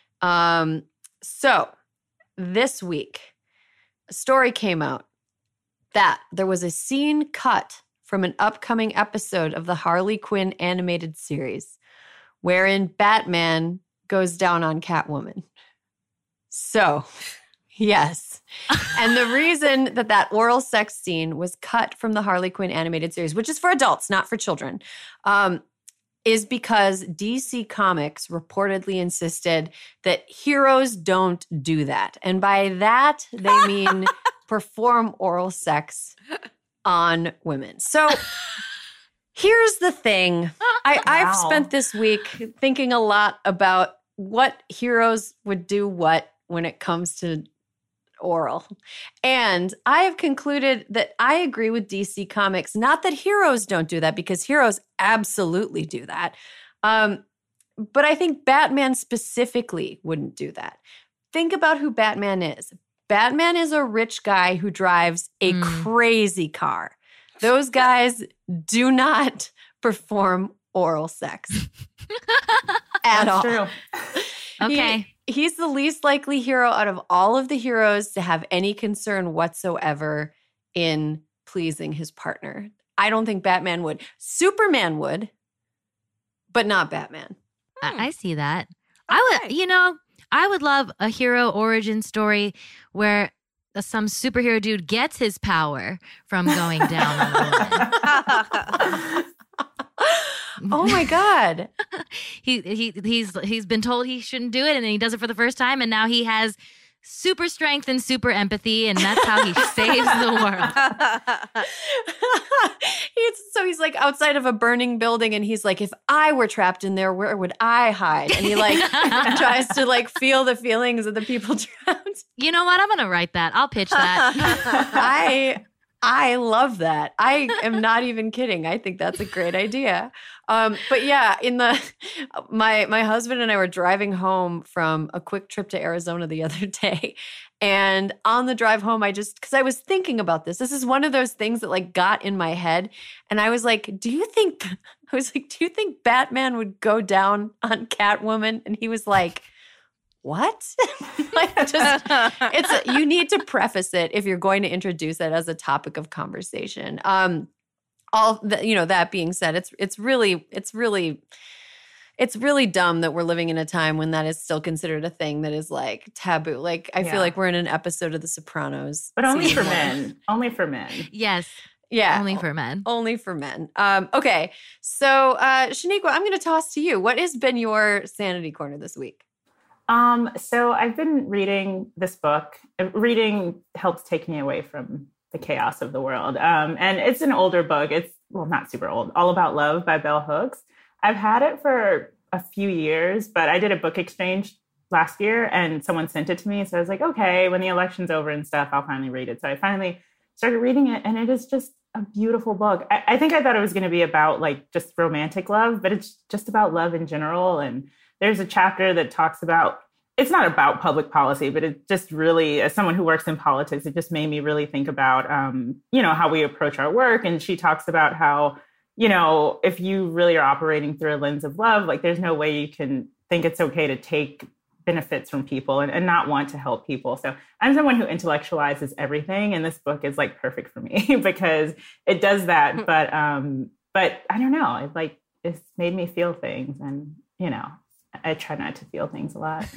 Um so this week a story came out that there was a scene cut from an upcoming episode of the Harley Quinn animated series wherein Batman goes down on Catwoman. So, yes. And the reason that that oral sex scene was cut from the Harley Quinn animated series, which is for adults, not for children, um, is because D C Comics reportedly insisted that heroes don't do that. And by that, they mean perform oral sex on women. So here's the thing. I, I've Wow. spent this week thinking a lot about what heroes would do what when it comes to oral. And I have concluded that I agree with D C Comics. Not that heroes don't do that, because heroes absolutely do that. Um, but I think Batman specifically wouldn't do that. Think about who Batman is. Batman is a rich guy who drives a mm. crazy car. Those guys do not perform oral sex at That's all. True. Okay. He, he's the least likely hero out of all of the heroes to have any concern whatsoever in pleasing his partner. I don't think Batman would. Superman would, but not Batman. I, I see that. Okay. I would, you know, I would love a hero origin story where some superhero dude gets his power from going down on a woman. Oh my God. he he he's he's been told he shouldn't do it, and then he does it for the first time, and now he has super strength and super empathy, and that's how he saves the world. he's, so he's like outside of a burning building, and he's like, if I were trapped in there, where would I hide? And he like tries to like feel the feelings of the people trapped. You know what? I'm gonna write that. I'll pitch that. I I love that. I am not even kidding. I think that's a great idea. Um, but yeah, in the my my husband and I were driving home from a quick trip to Arizona the other day. And on the drive home, I just, because I was thinking about this. This is one of those things that like got in my head. And I was like, do you think, I was like, do you think Batman would go down on Catwoman? And he was like, what? Like, just, it's, a, you need to preface it if you're going to introduce it as a topic of conversation. Um, all the, you know, that being said, it's, it's really, it's really, it's really dumb that we're living in a time when that is still considered a thing that is like taboo. Like, I yeah. feel like we're in an episode of The Sopranos. But only for men. Only for men. Yes. Yeah. Only for men. Only for men. Um, okay. So, uh, Shaniqua, I'm going to toss to you. What has been your sanity corner this week? Um, so I've been reading this book. Reading helps take me away from the chaos of the world. Um, and it's an older book. It's, well, not super old. All About Love by Bell Hooks. I've had it for a few years, but I did a book exchange last year and someone sent it to me. So I was like, okay, when the election's over and stuff, I'll finally read it. So I finally started reading it, and it is just a beautiful book. I, I think I thought it was going to be about like just romantic love, but it's just about love in general. And there's a chapter that talks about, it's not about public policy, but it just really, as someone who works in politics, it just made me really think about, um, you know, how we approach our work. And she talks about how, you know, if you really are operating through a lens of love, like there's no way you can think it's okay to take benefits from people and, and not want to help people. So I'm someone who intellectualizes everything. And this book is like perfect for me because it does that. But, um, but I don't know, it like, it's made me feel things, and, you know, I try not to feel things a lot.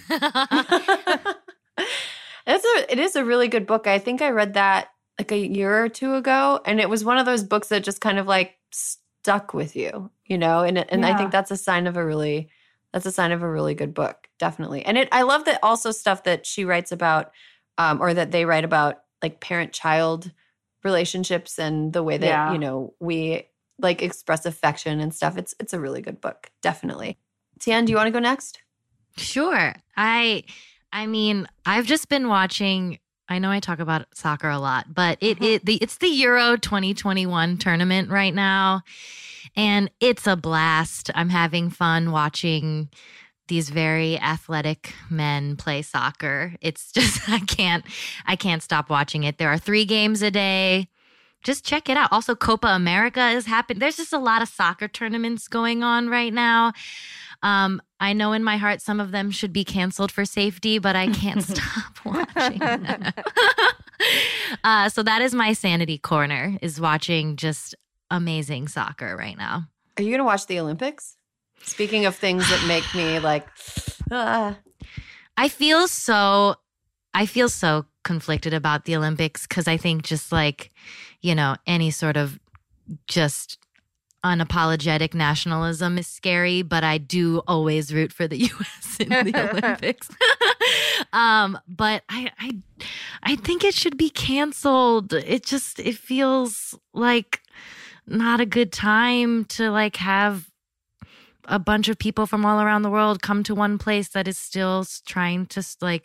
It's a, it is a really good book. I think I read that like a year or two ago, and it was one of those books that just kind of like stuck with you, you know? And and yeah. I think that's a sign of a really, that's a sign of a really good book, definitely. And it, I love that also stuff that she writes about, um, or that they write about, like parent-child relationships and the way that, yeah. you know, we like express affection and stuff. It's it's a really good book, definitely. Tian, do you want to go next? Sure. I I mean, I've just been watching, I know I talk about soccer a lot, but it, it the it's the Euro twenty twenty-one tournament right now, and it's a blast. I'm having fun watching these very athletic men play soccer. It's just I can't I can't stop watching it. There are three games a day. Just check it out. Also, Copa America is happening. There's just a lot of soccer tournaments going on right now. Um, I know in my heart some of them should be canceled for safety, but I can't stop watching them. uh, so that is my sanity corner, is watching just amazing soccer right now. Are you going to watch the Olympics? Speaking of things that make me like, uh. I feel so, I feel so conflicted about the Olympics because I think just like, you know, any sort of just unapologetic nationalism is scary, but I do always root for the U S in the Olympics. um, but I, I, I think it should be canceled. It just, it feels like not a good time to like have a bunch of people from all around the world come to one place that is still trying to like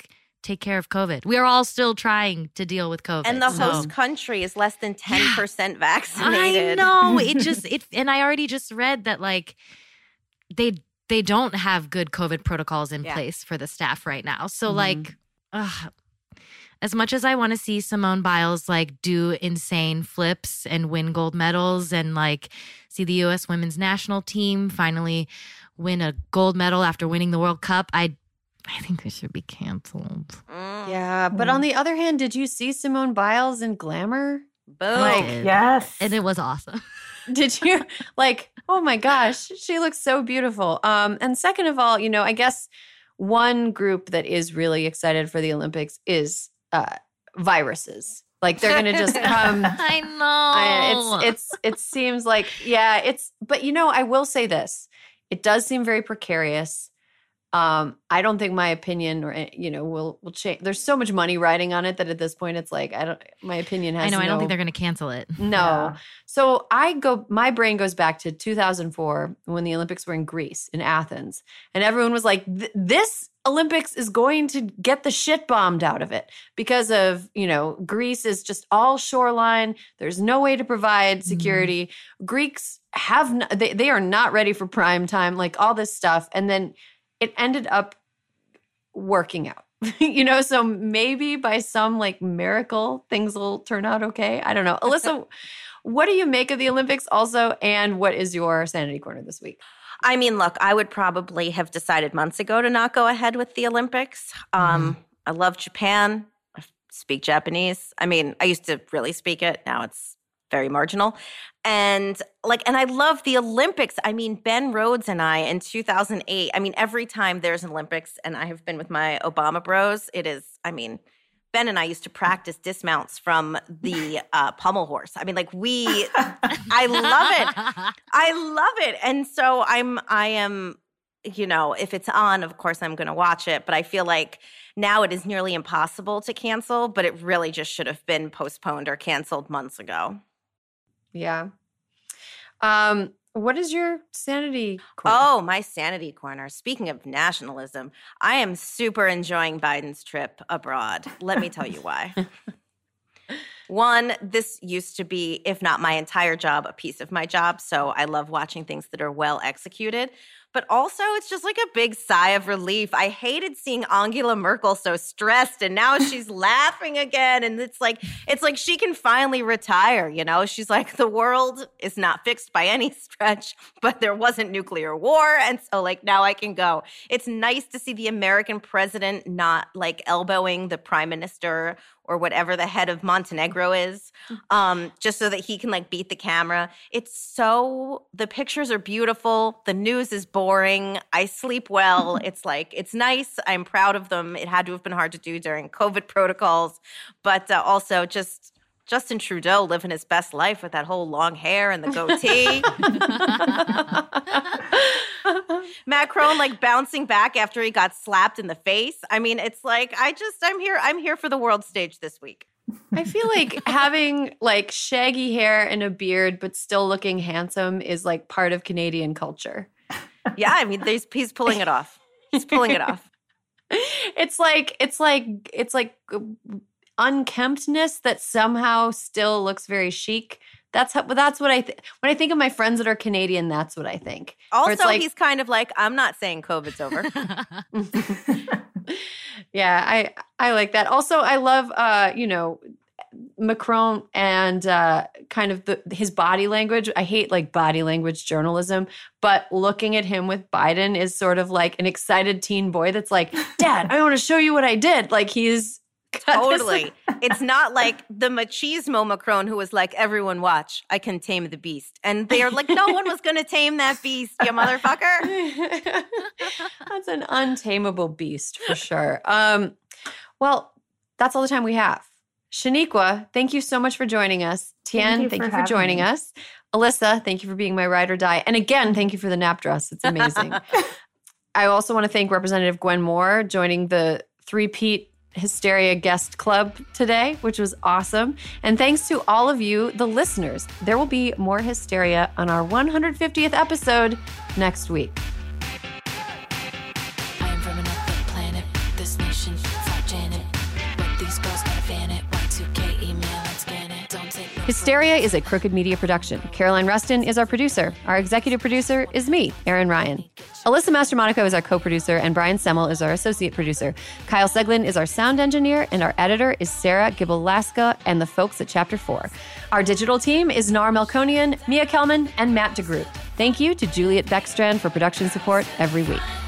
take care of COVID. We are all still trying to deal with COVID. And the so. host country is less than ten percent yeah. vaccinated. I know. It just, it, and I already just read that like they, they don't have good COVID protocols in yeah. place for the staff right now. So mm-hmm. like, ugh, as much as I want to see Simone Biles like do insane flips and win gold medals and like see the U S women's national team finally win a gold medal after winning the World Cup, I I think they should be canceled. Mm. Yeah, but on the other hand, did you see Simone Biles in Glamour? Boom. Like, yes. And it was awesome. Did you? Like, oh my gosh, she looks so beautiful. Um, and second of all, you know, I guess one group that is really excited for the Olympics is uh, viruses. Like they're going to just come. I know. I, it's, it's, it seems like, yeah, it's, but you know, I will say this. It does seem very precarious. Um, I don't think my opinion or, you know, will, will change. There's so much money riding on it that at this point it's like, I don't, my opinion has I know, no, I don't think they're going to cancel it. No. Yeah. So I go, my brain goes back to two thousand four when the Olympics were in Greece, in Athens. And everyone was like, this Olympics is going to get the shit bombed out of it because of, you know, Greece is just all shoreline. There's no way to provide security. Mm-hmm. Greeks have, n- they, they are not ready for prime time, like all this stuff. And then it ended up working out, you know, so maybe by some like miracle, things will turn out okay. I don't know. Alyssa, what do you make of the Olympics also? And what is your Sanity Corner this week? I mean, look, I would probably have decided months ago to not go ahead with the Olympics. Um, mm-hmm. I love Japan. I speak Japanese. I mean, I used to really speak it. Now it's very marginal. And like, and I love the Olympics. I mean, Ben Rhodes and I in two thousand eight, I mean, every time there's an Olympics and I have been with my Obama bros, it is, I mean, Ben and I used to practice dismounts from the uh, pommel horse. I mean, like we, I love it. I love it. And so I'm, I am, you know, if it's on, of course I'm going to watch it. But I feel like now it is nearly impossible to cancel, but it really just should have been postponed or canceled months ago. Yeah. Um, what is your sanity corner? Oh, my sanity corner. Speaking of nationalism, I am super enjoying Biden's trip abroad. Let me tell you why. One, this used to be, if not my entire job, a piece of my job. So I love watching things that are well executed. But also, it's just like a big sigh of relief. I hated seeing Angela Merkel so stressed, and now she's laughing again. And it's like, it's like she can finally retire, you know? She's like, the world is not fixed by any stretch, but there wasn't nuclear war. And so, like, now I can go. It's nice to see the American president not, like, elbowing the prime minister or whatever the head of Montenegro is, um, just so that he can, like, beat the camera. It's so, the pictures are beautiful. The news is boring. I sleep well. It's like, it's nice. I'm proud of them. It had to have been hard to do during COVID protocols. But uh, also just Justin Trudeau living his best life with that whole long hair and the goatee. Macron like bouncing back after he got slapped in the face. I mean, it's like, I just, I'm here, I'm here for the world stage this week. I feel like having like shaggy hair and a beard, but still looking handsome is like part of Canadian culture. Yeah, I mean, he's, he's pulling it off. He's pulling it off. It's like, it's like, it's like unkemptness that somehow still looks very chic. That's how, that's what I think. When I think of my friends that are Canadian, that's what I think. Also, like, he's kind of like, I'm not saying COVID's over. Yeah, I I like that. Also, I love, uh, you know, Macron and uh, kind of the, his body language. I hate like body language journalism, but looking at him with Biden is sort of like an excited teen boy that's like, Dad, I want to show you what I did. Like he's totally. It's not like the machismo Macron who was like, everyone watch, I can tame the beast. And they're like, no one was going to tame that beast, you motherfucker. That's an untamable beast for sure. Um, well, that's all the time we have. Shaniqua, thank you so much for joining us. Tian, thank you, thank for, you for joining me. us. Alyssa, thank you for being my ride or die. And again, thank you for the nap dress. It's amazing. I also want to thank Representative Gwen Moore joining the three-peat Hysteria Guest Club today, which was awesome. And thanks to all of you, the listeners. There will be more Hysteria on our one hundred fiftieth episode next week. I am from another planet. This nation fought Janet. Hysteria is a Crooked Media production. Caroline Rustin is our producer. Our executive producer is me, Erin Ryan. Alyssa Mastromonaco is our co-producer, and Brian Semmel is our associate producer. Kyle Seglin is our sound engineer, and our editor is Sarah Gibalaska and the folks at Chapter four. Our digital team is Nar Melkonian, Mia Kelman, and Matt DeGroot. Thank you to Juliet Beckstrand for production support every week.